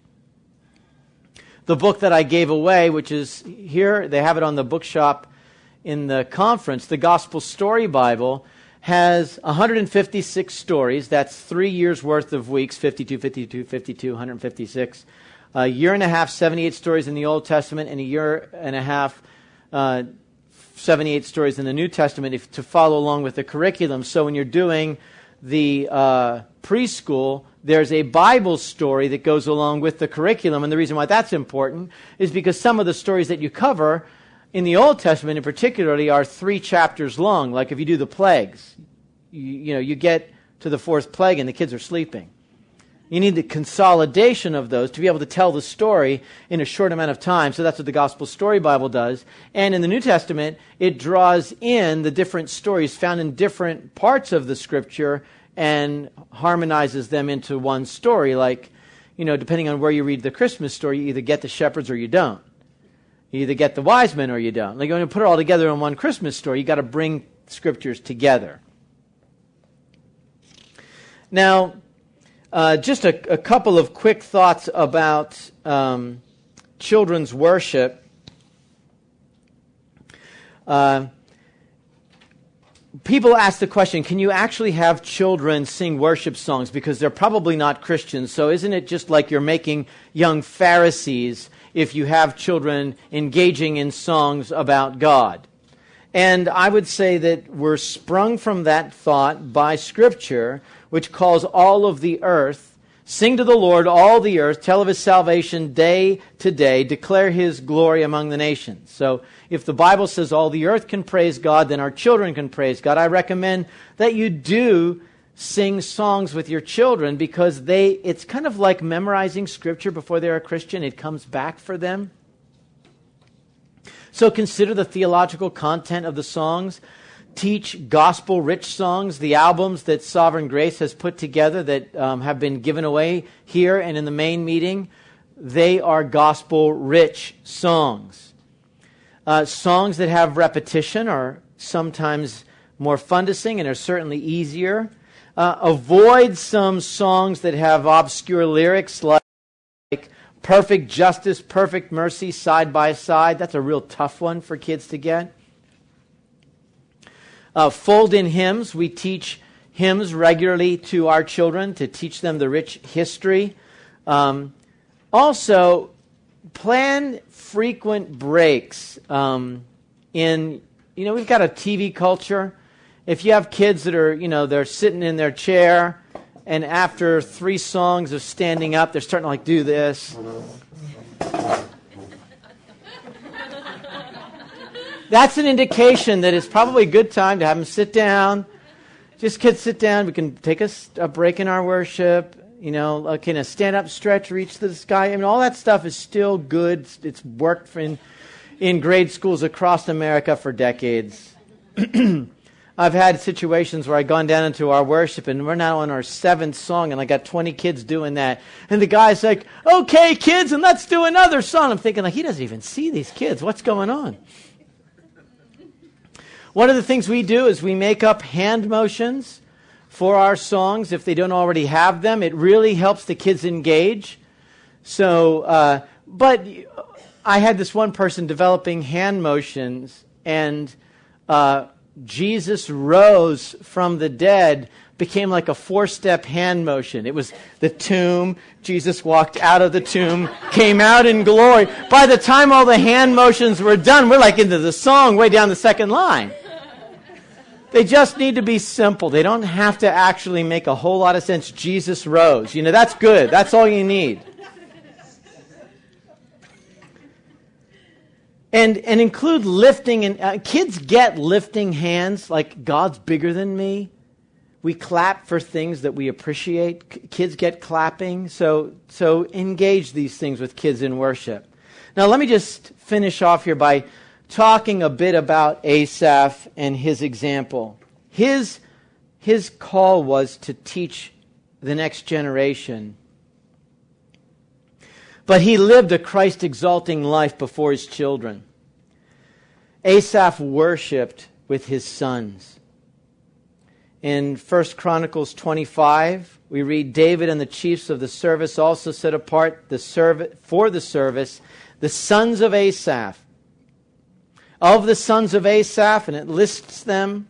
the book that I gave away, which is here. They have it on the bookshop in the conference. The Gospel Story Bible has one hundred fifty-six stories. That's three years' worth of weeks, fifty-two, fifty-two, fifty-two, one hundred fifty-six. A year and a half, seventy-eight stories in the Old Testament, and a year and a half, uh, seventy-eight stories in the New Testament if, to follow along with the curriculum. So when you're doing the uh, preschool, there's a Bible story that goes along with the curriculum. And the reason why that's important is because some of the stories that you cover in the Old Testament in particularly are three chapters long. Like if you do the plagues, you, you know, you get to the fourth plague and the kids are sleeping. You need the consolidation of those to be able to tell the story in a short amount of time. So that's what the Gospel Story Bible does. And in the New Testament, it draws in the different stories found in different parts of the Scripture and harmonizes them into one story. Like, you know, depending on where you read the Christmas story, you either get the shepherds or you don't. You either get the wise men or you don't. Like, when you put it all together in one Christmas story, you got to bring Scriptures together. Now, Uh, just a, a couple of quick thoughts about um, children's worship. Uh, people ask the question, can you actually have children sing worship songs? Because they're probably not Christians, so isn't it just like you're making young Pharisees if you have children engaging in songs about God? And I would say that we're sprung from that thought by Scripture, which calls all of the earth, sing to the Lord, all the earth, tell of His salvation day to day, declare His glory among the nations. So if the Bible says all the earth can praise God, then our children can praise God. I recommend that you do sing songs with your children because they it's kind of like memorizing Scripture before they're a Christian. It comes back for them. So consider the theological content of the songs. teach gospel-rich songs. The albums that Sovereign Grace has put together that um, have been given away here and in the main meeting, they are gospel-rich songs. Uh, songs that have repetition are sometimes more fun to sing and are certainly easier. Uh, avoid some songs that have obscure lyrics like Perfect Justice, Perfect Mercy, Side by Side. That's a real tough one for kids to get. Uh, fold-in hymns. We teach hymns regularly to our children to teach them the rich history. Um, also, plan frequent breaks um, in, you know, we've got a T V culture. If you have kids that are, you know, they're sitting in their chair, and after three songs of standing up, they're starting to like do this. That's an indication that it's probably a good time to have them sit down. Just kids sit down. We can take a, a break in our worship. You know, uh, can a stand up, stretch, reach to the sky. I mean, all that stuff is still good. It's worked for in, in grade schools across America for decades. I've had situations where I've gone down into our worship and we're now on our seventh song and I got twenty kids doing that. And the guy's like, okay, kids, and let's do another song. I'm thinking, like, he doesn't even see these kids. What's going on? One of the things we do is we make up hand motions for our songs if they don't already have them. It really helps the kids engage. So, uh, but I had this one person developing hand motions, and uh, Jesus rose from the dead became like a four-step hand motion. It was the tomb. Jesus walked out of the tomb, came out in glory. By the time all the hand motions were done, we're like into the song way down the second line. They just need to be simple. They don't have to actually make a whole lot of sense. Jesus rose. You know, that's good. That's all you need. And and include lifting. And uh, kids get lifting hands, like God's bigger than me. We clap for things that we appreciate. C- kids get clapping. So so engage these things with kids in worship. Now let me just finish off here by talking a bit about Asaph and his example. His his call was to teach the next generation. But he lived a Christ-exalting life before his children. Asaph worshipped with his sons. In First Chronicles twenty-five, we read, David and the chiefs of the service also set apart the serv- for the service the sons of Asaph. Of the sons of Asaph, and it lists them,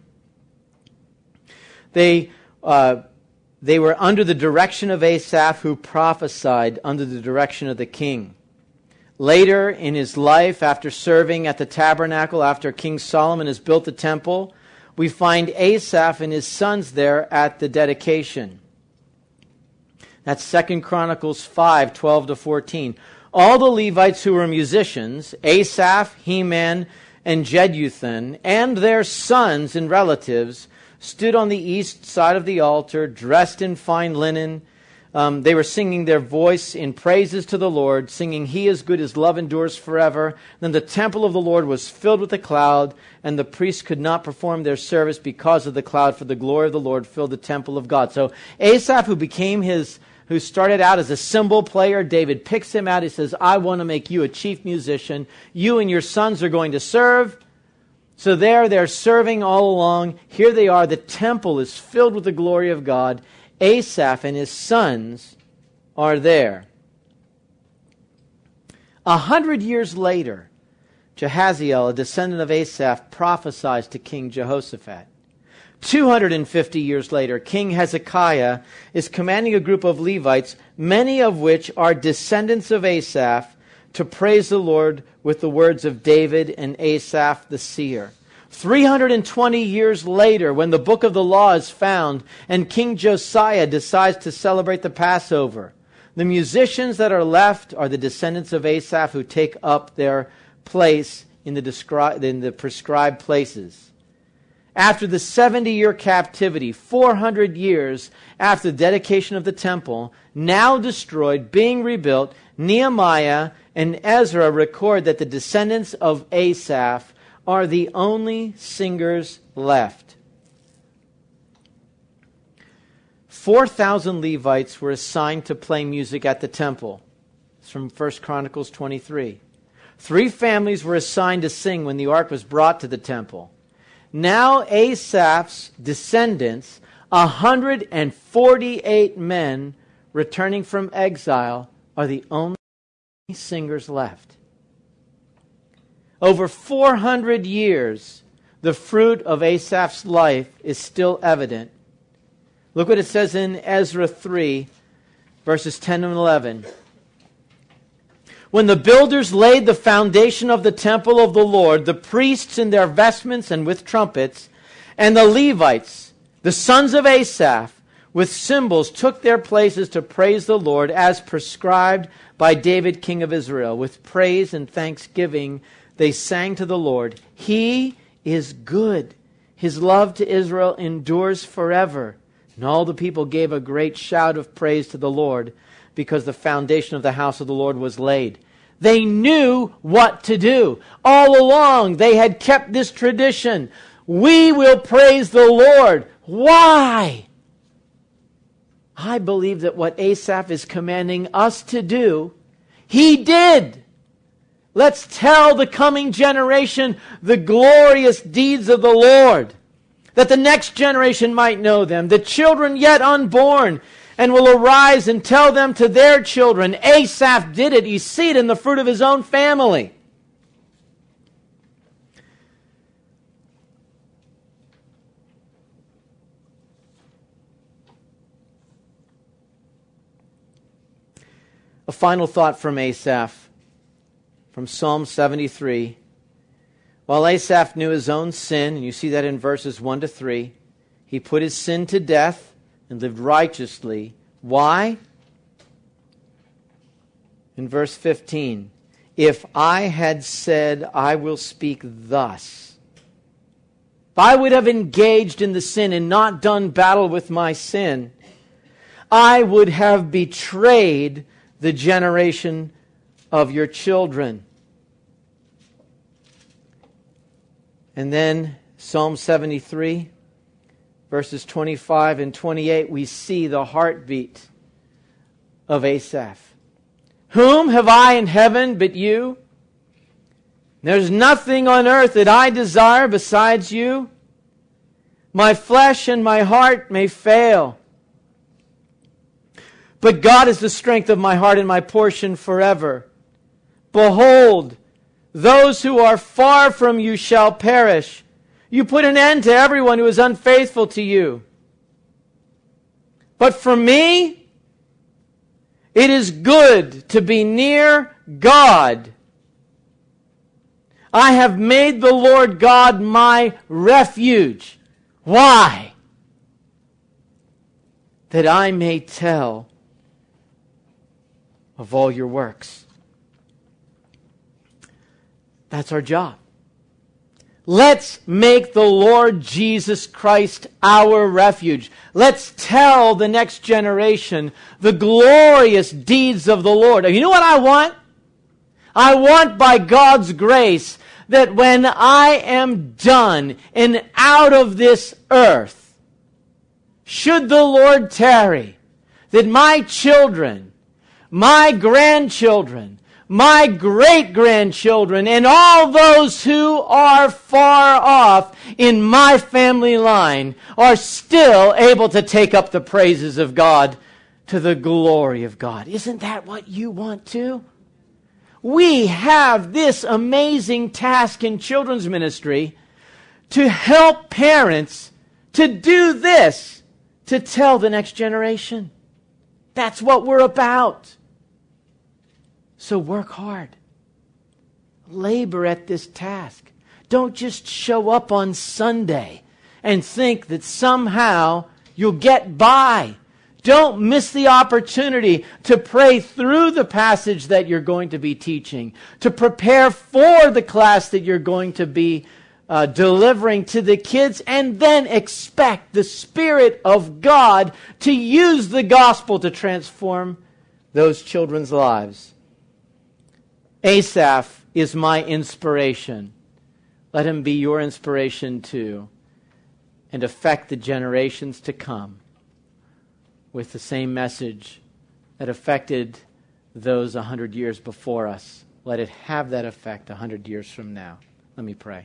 they uh, They were under the direction of Asaph, who prophesied under the direction of the king. Later in his life, after serving at the tabernacle, after King Solomon has built the temple, we find Asaph and his sons there at the dedication. That's Second Chronicles five, twelve to fourteen. All the Levites who were musicians, Asaph, Heman, and Jeduthun, and their sons and relatives, stood on the east side of the altar, dressed in fine linen. Um, they were singing their voice in praises to the Lord, singing, He is good, His love endures forever. Then the temple of the Lord was filled with a cloud, and the priests could not perform their service because of the cloud, for the glory of the Lord filled the temple of God. So Asaph, who became his, who started out as a cymbal player, David picks him out. He says, I want to make you a chief musician. You and your sons are going to serve. So there, they're serving all along. Here they are. The temple is filled with the glory of God. Asaph and his sons are there. A hundred years later, Jehaziel, a descendant of Asaph, prophesies to King Jehoshaphat. two hundred fifty years later, King Hezekiah is commanding a group of Levites, many of which are descendants of Asaph, to praise the Lord with the words of David and Asaph the seer. three hundred twenty years later, when the book of the law is found and King Josiah decides to celebrate the Passover, the musicians that are left are the descendants of Asaph, who take up their place in the, descri- in the prescribed places. After the seventy-year captivity, four hundred years after the dedication of the temple, now destroyed, being rebuilt, Nehemiah and Ezra record that the descendants of Asaph are the only singers left. four thousand Levites were assigned to play music at the temple. It's from First Chronicles twenty-three. Three families were assigned to sing when the ark was brought to the temple. Now Asaph's descendants, one hundred forty-eight men returning from exile, are the only singers left. Over four hundred years, the fruit of Asaph's life is still evident. Look what it says in Ezra three, verses ten and eleven. When the builders laid the foundation of the temple of the Lord, the priests in their vestments and with trumpets, and the Levites, the sons of Asaph, with cymbals, took their places to praise the Lord as prescribed by David, king of Israel. With praise and thanksgiving, they sang to the Lord, "He is good. His love to Israel endures forever." And all the people gave a great shout of praise to the Lord, because the foundation of the house of the Lord was laid. They knew what to do. All along, they had kept this tradition. We will praise the Lord. Why? I believe that what Asaph is commanding us to do, he did. Let's tell the coming generation the glorious deeds of the Lord, that the next generation might know them, the children yet unborn, and will arise and tell them to their children. Asaph did it. You see it in the fruit of his own family. A final thought from Asaph, from Psalm seventy-three. While Asaph knew his own sin, and you see that in verses one to three, he put his sin to death and lived righteously. Why? In verse fifteen, if I had said, I will speak thus, if I would have engaged in the sin and not done battle with my sin, I would have betrayed the generation of your children. And then Psalm seventy-three, verses twenty-five and twenty-eight, we see the heartbeat of Asaph. Whom have I in heaven but you? There's nothing on earth that I desire besides you. My flesh and my heart may fail, but God is the strength of my heart and my portion forever. Behold, those who are far from you shall perish. You put an end to everyone who is unfaithful to you. But for me, it is good to be near God. I have made the Lord God my refuge. Why? That I may tell of all your works. That's our job. Let's make the Lord Jesus Christ our refuge. Let's tell the next generation the glorious deeds of the Lord. You know what I want? I want, by God's grace, that when I am done and out of this earth, should the Lord tarry, that my children, my grandchildren, my great-grandchildren, and all those who are far off in my family line are still able to take up the praises of God to the glory of God. Isn't that what you want too? We have this amazing task in children's ministry to help parents to do this, to tell the next generation. That's what we're about. So work hard. Labor at this task. Don't just show up on Sunday and think that somehow you'll get by. Don't miss the opportunity to pray through the passage that you're going to be teaching, to prepare for the class that you're going to be uh, delivering to the kids, and then expect the Spirit of God to use the gospel to transform those children's lives. Asaph is my inspiration. Let him be your inspiration too. and affect the generations to come with the same message that affected those a hundred years before us. Let it have that effect a hundred years from now. Let me pray.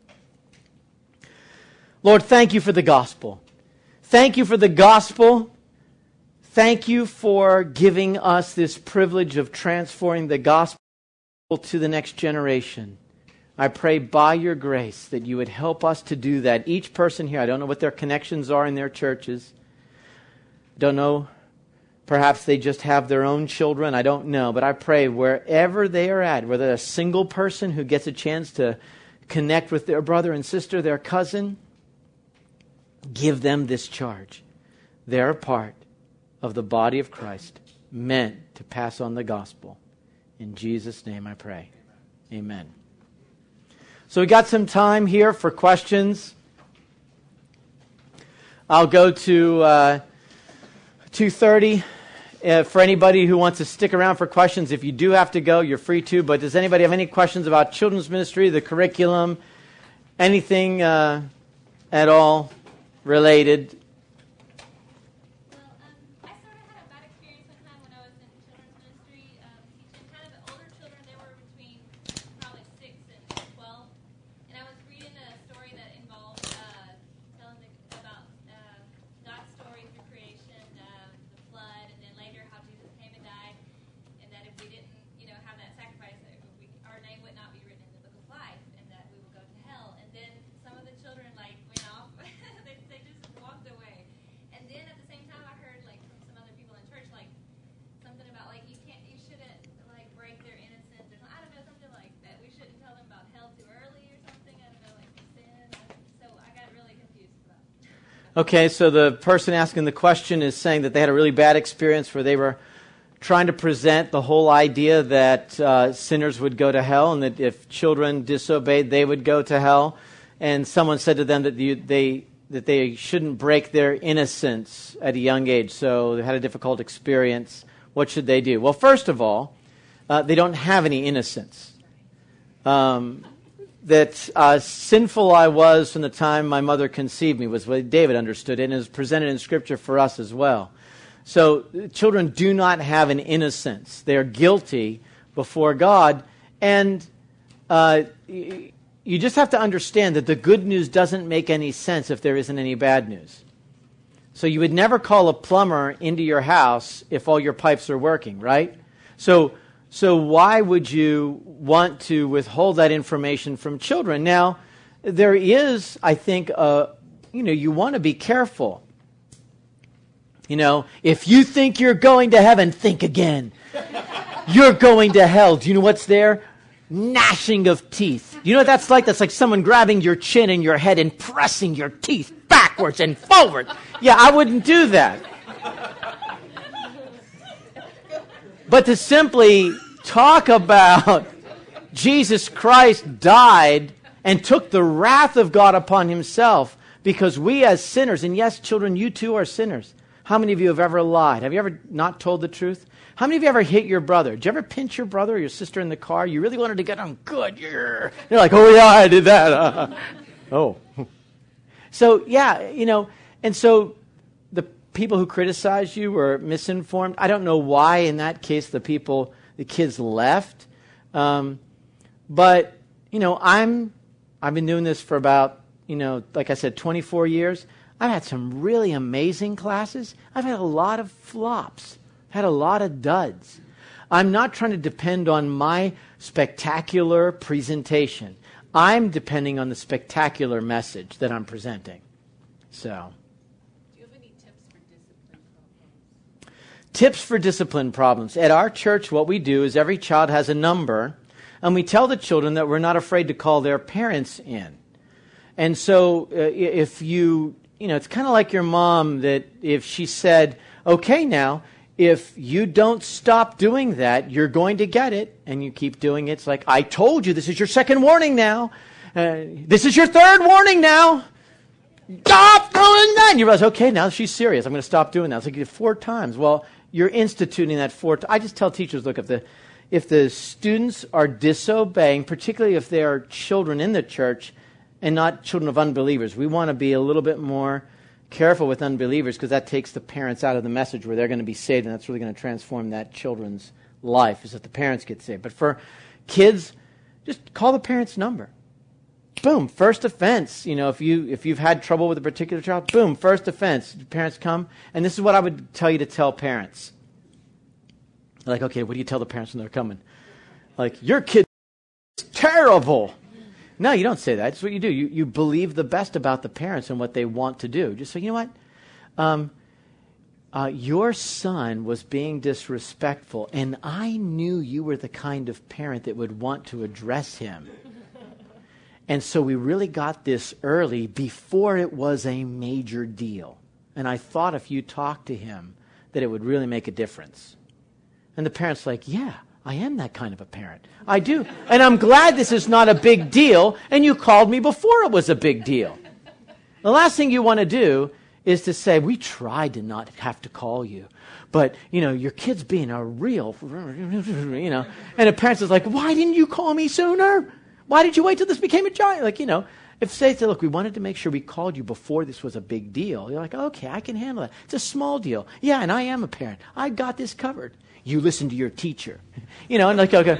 Lord, thank you for the gospel. Thank you for the gospel. Thank you for giving us this privilege of transferring the gospel to the next generation. I pray by your grace that you would help us to do that. Each person here, I don't know what their connections are in their churches. Don't know. Perhaps they just have their own children. I don't know. But I pray wherever they are at, whether a single person who gets a chance to connect with their brother and sister, their cousin, give them this charge. They're a part of the body of Christ, meant to pass on the gospel. In Jesus' name I pray. Amen. So we got some time here for questions. I'll go to uh, two thirty. Uh, for anybody who wants to stick around for questions, if you do have to go, you're free to. But does anybody have any questions about children's ministry, the curriculum, anything uh, at all related? Well, um, I sort of had a bad experience one time when I was in children's ministry, um, teaching kind of the older children. They were between probably six and twelve. And I was reading a story that involved uh, telling the, about uh, God's story through creation, uh, the flood, and then later how Jesus came and died, and that if we didn't, you know, have that sacrifice, that we, our name would not be written in the book of life, and that we would go to hell. And then some of the children like went off; they, they just walked away. And then at the same time, I heard like from some other people in church, like something about like you can't, you shouldn't like break their innocence, or I don't know, something like that. We shouldn't tell them about hell too early or something. I don't know, like sin. So I got really confused about it. Okay, so the person asking the question is saying that they had a really bad experience where they were trying to present the whole idea that uh, sinners would go to hell, and that if children disobeyed, they would go to hell. And someone said to them that you, they that they shouldn't break their innocence at a young age, so they had a difficult experience. What should they do? Well, first of all, uh, they don't have any innocence. Um, that uh, sinful I was from the time my mother conceived me was what David understood, and is presented in Scripture for us as well. So children do not have an innocence. They are guilty before God, and uh, you just have to understand that the good news doesn't make any sense if there isn't any bad news. So you would never call a plumber into your house if all your pipes are working, right? So so why would you want to withhold that information from children? Now, there is, I think, uh, you know, you want to be careful. You know, if you think you're going to heaven, think again. You're going to hell. Do you know what's there? Gnashing of teeth. You know what that's like? That's like someone grabbing your chin and your head and pressing your teeth backwards and forward. Yeah, I wouldn't do that. But to simply talk about Jesus Christ died and took the wrath of God upon himself because we as sinners, and yes, children, you too are sinners. How many of you have ever lied? Have you ever not told the truth? How many of you ever hit your brother? Did you ever pinch your brother or your sister in the car? You really wanted to get them good. You're like, oh yeah, I did that. Uh, oh. So yeah, you know, and so the people who criticize you were misinformed. I don't know why in that case the people, the kids left. Um, but, you know, I'm, I've been doing this for about, you know, like I said, twenty-four years. I've had some really amazing classes. I've had a lot of flops, had a lot of duds. I'm not trying to depend on my spectacular presentation. I'm depending on the spectacular message that I'm presenting. So, do you have any tips for discipline problems? Tips for discipline problems. At our church, what we do is every child has a number, and we tell the children that we're not afraid to call their parents in. And so, uh, if you... You know, it's kind of like your mom that if she said, okay, now, if you don't stop doing that, you're going to get it, and you keep doing it. It's like, I told you, this is your second warning now. Uh, this is your third warning now. Stop doing that. And you realize, okay, now she's serious. I'm going to stop doing that. It's like four times. Well, you're instituting that four times. I just tell teachers, look, if the, if the students are disobeying, particularly if they are children in the church, and not children of unbelievers. We want to be a little bit more careful with unbelievers because that takes the parents out of the message where they're going to be saved, and that's really going to transform that children's life, is that the parents get saved. But for kids, just call the parents' number. Boom, first offense. You know, if you if you've had trouble with a particular child, boom, first offense. Parents come, and this is what I would tell you to tell parents. Like, okay, what do you tell the parents when they're coming? Like, your kid is terrible. No, you don't say that. It's what you do. You you believe the best about the parents and what they want to do. Just say, you know what? Um, uh, your son was being disrespectful, and I knew you were the kind of parent that would want to address him. And so we really got this early before it was a major deal. And I thought if you talked to him that it would really make a difference. And the parent's like, yeah, I am that kind of a parent. I do. And I'm glad this is not a big deal, and you called me before it was a big deal. The last thing you want to do is to say, we tried to not have to call you. But, you know, your kid's being a real, you know. And the parents is like, why didn't you call me sooner? Why did you wait till this became a giant? Like, you know, if say, say, look, we wanted to make sure we called you before this was a big deal. You're like, okay, I can handle that. It's a small deal. Yeah, and I am a parent. I got this covered. You listen to your teacher. You know, and like, okay.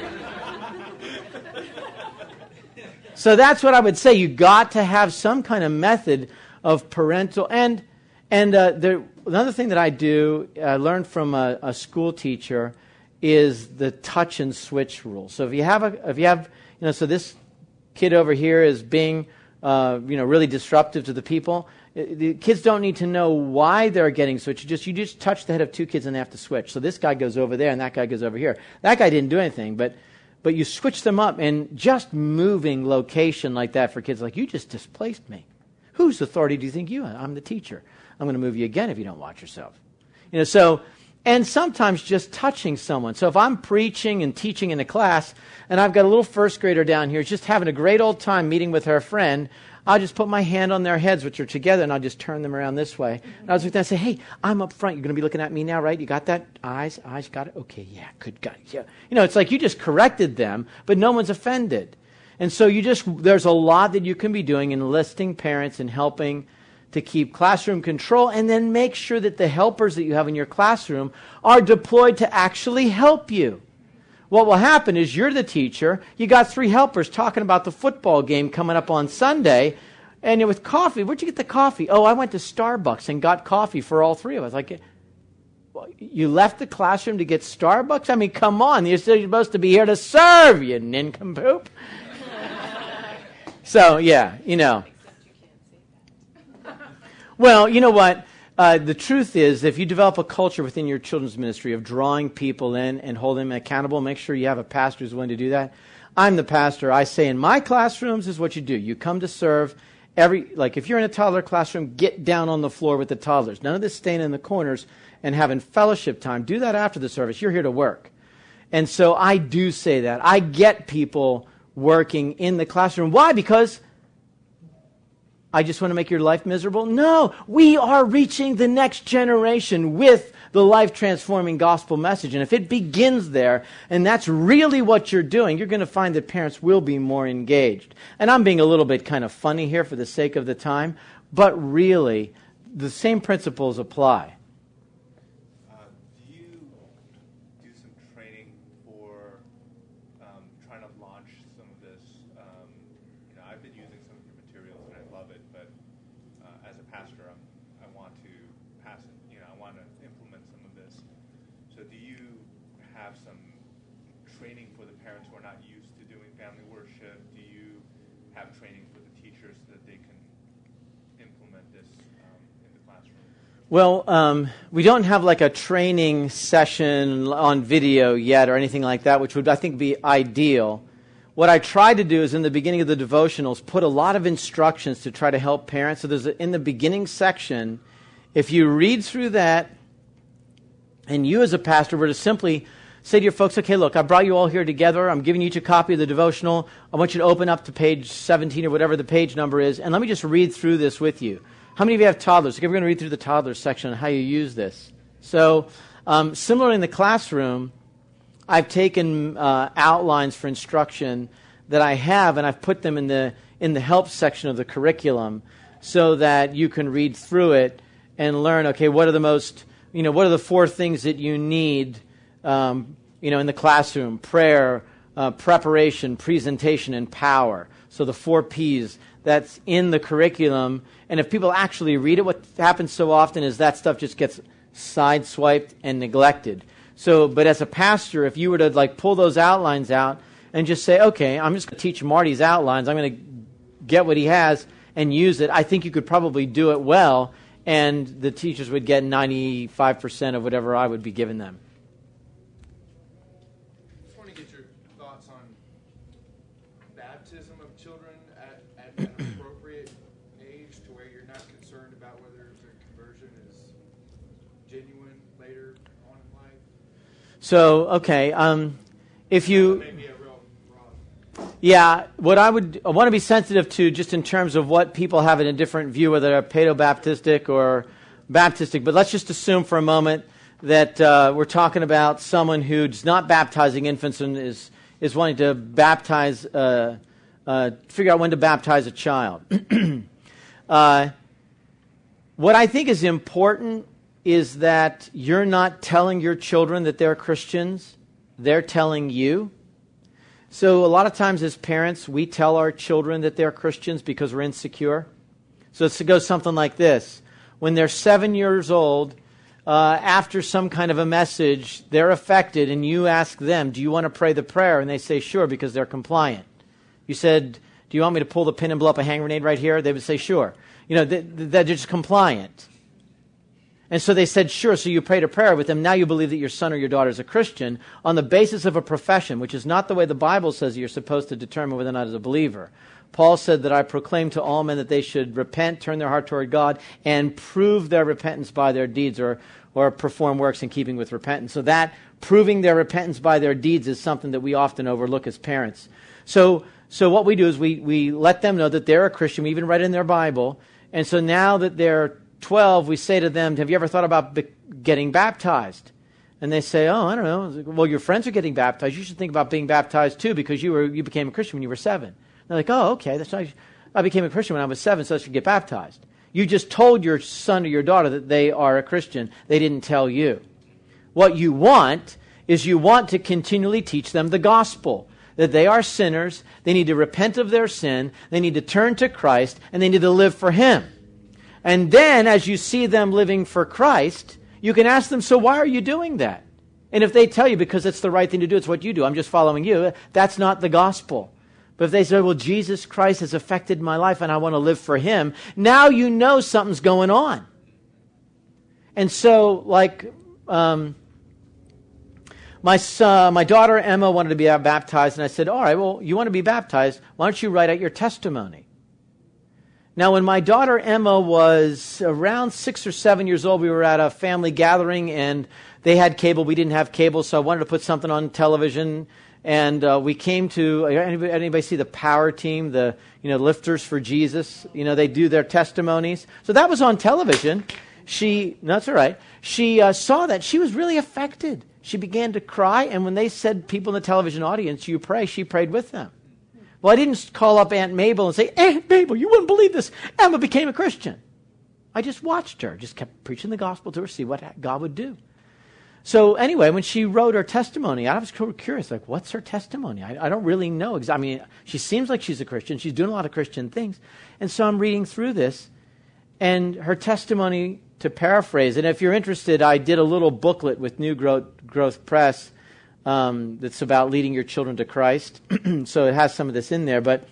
So that's what I would say. You got to have some kind of method of parental. And and uh, there, another thing that I do, I learned from a, a school teacher, is the touch and switch rule. So if you have a, if you have, you know, so this kid over here is being, uh, you know, really disruptive to the people. The kids don't need to know why they're getting switched. You just you just touch the head of two kids and they have to switch. So this guy goes over there and that guy goes over here. That guy didn't do anything, but but you switch them up, and just moving location like that for kids, like, you just displaced me. Whose authority do you think you are? I'm the teacher. I'm going to move you again if you don't watch yourself. You know, so. And sometimes just touching someone. So if I'm preaching and teaching in a class, and I've got a little first grader down here just having a great old time meeting with her friend, I'll just put my hand on their heads, which are together, and I'll just turn them around this way. And I'll look down and say, hey, I'm up front. You're going to be looking at me now, right? You got that? Eyes, eyes, got it? Okay, yeah, good, got it. Yeah. You know, it's like you just corrected them, but no one's offended. And so you just, there's a lot that you can be doing, enlisting parents and helping to keep classroom control, and then make sure that the helpers that you have in your classroom are deployed to actually help you. What will happen is you're the teacher, you got three helpers talking about the football game coming up on Sunday, and with coffee, where'd you get the coffee? Oh, I went to Starbucks and got coffee for all three of us. Like, well, you left the classroom to get Starbucks? I mean, come on, you're supposed to be here to serve, you nincompoop. So, yeah, you know. Well, you know what? Uh, the truth is, if you develop a culture within your children's ministry of drawing people in and holding them accountable, make sure you have a pastor who's willing to do that. I'm the pastor. I say in my classrooms, this is what you do. You come to serve. Every like if you're in a toddler classroom, get down on the floor with the toddlers. None of this staying in the corners and having fellowship time. Do that after the service. You're here to work. And so I do say that. I get people working in the classroom. Why? Because I just want to make your life miserable? No, we are reaching the next generation with the life-transforming gospel message. And if it begins there, and that's really what you're doing, you're going to find that parents will be more engaged. And I'm being a little bit kind of funny here for the sake of the time, but really, the same principles apply. Uh, do you do some training for um, trying to launch some of this? Um, you know, I've been using some of your materials and I love it, but uh, as a pastor, I'm, I want to pass it. You know, I want to implement some of this. So, do you have some training for the parents who are not used to doing family worship? Do you have training for the teachers so that they can implement this um, in the classroom? Well, um, we don't have like a training session on video yet or anything like that, which would, I think, be ideal. What I try to do is in the beginning of the devotionals, put a lot of instructions to try to help parents. So there's a, in the beginning section, if you read through that, and you as a pastor were to simply say to your folks, okay, look, I brought you all here together. I'm giving you each a copy of the devotional. I want you to open up to page seventeen or whatever the page number is, and let me just read through this with you. How many of you have toddlers? Okay, we're going to read through the toddlers section on how you use this. So, um, similarly in the classroom, I've taken uh, outlines for instruction that I have, and I've put them in the in the help section of the curriculum so that you can read through it and learn, okay, what are the most, you know, what are the four things that you need, um, you know, in the classroom? Prayer, uh, preparation, presentation, and power. So the four P's, that's in the curriculum. And if people actually read it, what happens so often is that stuff just gets sideswiped and neglected. So, but as a pastor, if you were to like pull those outlines out and just say, okay, I'm just going to teach Marty's outlines, I'm going to get what he has and use it, I think you could probably do it well, and the teachers would get ninety-five percent of whatever I would be giving them. I just want to get your thoughts on baptism of children at, at an appropriate age to where you're not concerned about whether their conversion is genuine later on in life. So, okay, um, if you... That may be a real broad. Yeah, what I would I want to be sensitive to just in terms of what people have in a different view, whether they're Paedo-Baptistic or Baptistic, but let's just assume for a moment that uh, we're talking about someone who's not baptizing infants and is, is wanting to baptize, uh, uh, figure out when to baptize a child. uh, what I think is important is that you're not telling your children that they're Christians, they're telling you. So a lot of times as parents, we tell our children that they're Christians because we're insecure. So it goes something like this. When they're seven years old, uh, after some kind of a message, they're affected, and you ask them, do you want to pray the prayer? And they say, sure, because they're compliant. You said, do you want me to pull the pin and blow up a hand grenade right here? They would say, sure. You know, they, they're just compliant. And so they said, sure, so you prayed a prayer with them. Now you believe that your son or your daughter is a Christian on the basis of a profession, which is not the way the Bible says you're supposed to determine whether or not is a believer. Paul said that I proclaim to all men that they should repent, turn their heart toward God, and prove their repentance by their deeds, or, or perform works in keeping with repentance. So that proving their repentance by their deeds is something that we often overlook as parents. So, so what we do is we, we let them know that they're a Christian. We even read in their Bible. And so now that they're twelve, we say to them, have you ever thought about be- getting baptized? And they say, oh, I don't know. Well, your friends are getting baptized. You should think about being baptized too, because you were you became a Christian when you were seven. And they're like, oh, okay. That's nice. I became a Christian when I was seven, so I should get baptized. You just told your son or your daughter that they are a Christian. They didn't tell you. What you want is you want to continually teach them the gospel, that they are sinners, they need to repent of their sin, they need to turn to Christ, and they need to live for Him. And then, as you see them living for Christ, you can ask them, so why are you doing that? And if they tell you, because it's the right thing to do, it's what you do, I'm just following you, that's not the gospel. But if they say, well, Jesus Christ has affected my life and I want to live for Him, now you know something's going on. And so, like, um, my son, my daughter Emma wanted to be baptized, and I said, all right, well, you want to be baptized, why don't you write out your testimony? Now, when my daughter Emma was around six or seven years old, we were at a family gathering, and they had cable. We didn't have cable, so I wanted to put something on television. And uh, we came to, anybody, anybody see the Power Team, the you know Lifters for Jesus? You know, they do their testimonies. So that was on television. She, no, that's all right. She uh, saw that. She was really affected. She began to cry, and when they said people in the television audience, you pray, she prayed with them. Well, I didn't call up Aunt Mabel and say, Aunt Mabel, you wouldn't believe this. Emma became a Christian. I just watched her, just kept preaching the gospel to her, see what God would do. So anyway, when she wrote her testimony, I was curious, like, what's her testimony? I, I don't really know. I mean, she seems like she's a Christian. She's doing a lot of Christian things. And so I'm reading through this, and her testimony, to paraphrase, and if you're interested, I did a little booklet with New Growth, Growth Press um, that's about leading your children to Christ. So it has some of this in there. But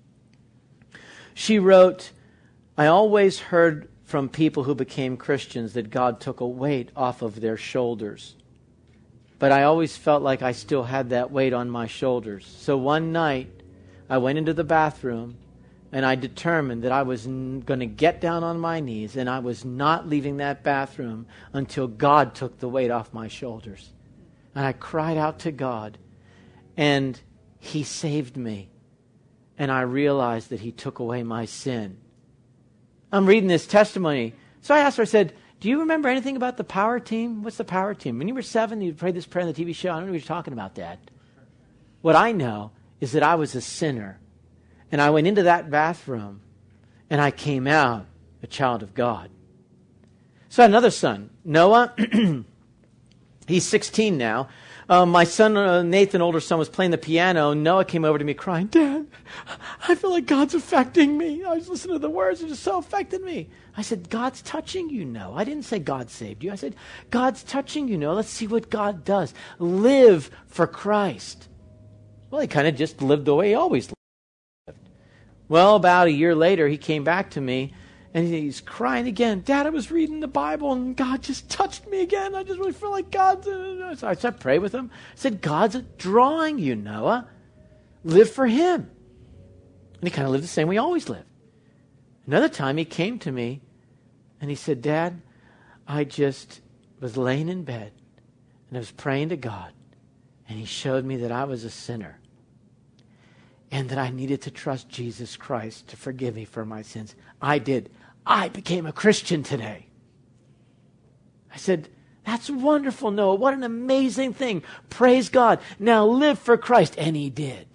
she wrote, I always heard from people who became Christians that God took a weight off of their shoulders. But I always felt like I still had that weight on my shoulders. So one night, I went into the bathroom, and I determined that I was n- going to get down on my knees, and I was not leaving that bathroom until God took the weight off my shoulders. And I cried out to God, and He saved me. And I realized that He took away my sin. I'm reading this testimony. So I asked her, I said, do you remember anything about the Power Team? What's the Power Team? When you were seven, you prayed this prayer on the T V show. I don't know what you're talking about, Dad. What I know is that I was a sinner. And I went into that bathroom, and I came out a child of God. So I had another son, Noah. He's sixteen now. Uh, my son, uh, Nathan, older son, was playing the piano. Noah came over to me crying, Dad, I feel like God's affecting me. I was listening to the words. It just so affected me. I said, God's touching you, Noah. I didn't say God saved you. I said, God's touching you, Noah. Let's see what God does. Live for Christ. Well, he kind of just lived the way he always lived. Well, about a year later, he came back to me, and he's crying again. Dad, I was reading the Bible, and God just touched me again. I just really feel like God's... So I said, pray with him. I said, God's drawing you, Noah. Live for him. And he kind of lived the same way he always lived. Another time, he came to me, and he said, Dad, I just was laying in bed, and I was praying to God, and he showed me that I was a sinner, and that I needed to trust Jesus Christ to forgive me for my sins. I did. I became a Christian today. I said, that's wonderful, Noah. What an amazing thing. Praise God. Now live for Christ. And he did.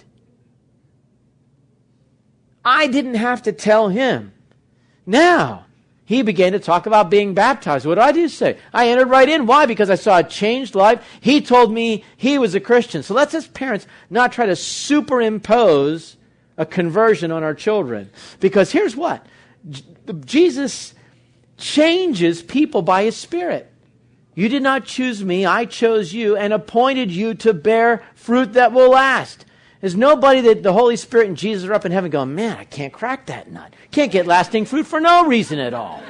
I didn't have to tell him. Now, he began to talk about being baptized. What did I do say? I entered right in. Why? Because I saw a changed life. He told me he was a Christian. So let's, as parents, not try to superimpose a conversion on our children. Because here's what. J- Jesus changes people by his Spirit. You did not choose me. I chose you and appointed you to bear fruit that will last. There's nobody that the Holy Spirit and Jesus are up in heaven going, man, I can't crack that nut. Can't get lasting fruit for no reason at all.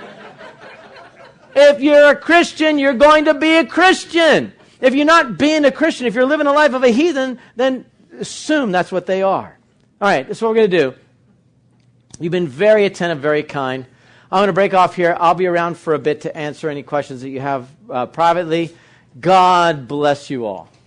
If you're a Christian, you're going to be a Christian. If you're not being a Christian, if you're living a life of a heathen, then assume that's what they are. All right, that's what we're going to do. You've been very attentive, very kind. I'm going to break off here. I'll be around for a bit to answer any questions that you have uh, privately. God bless you all.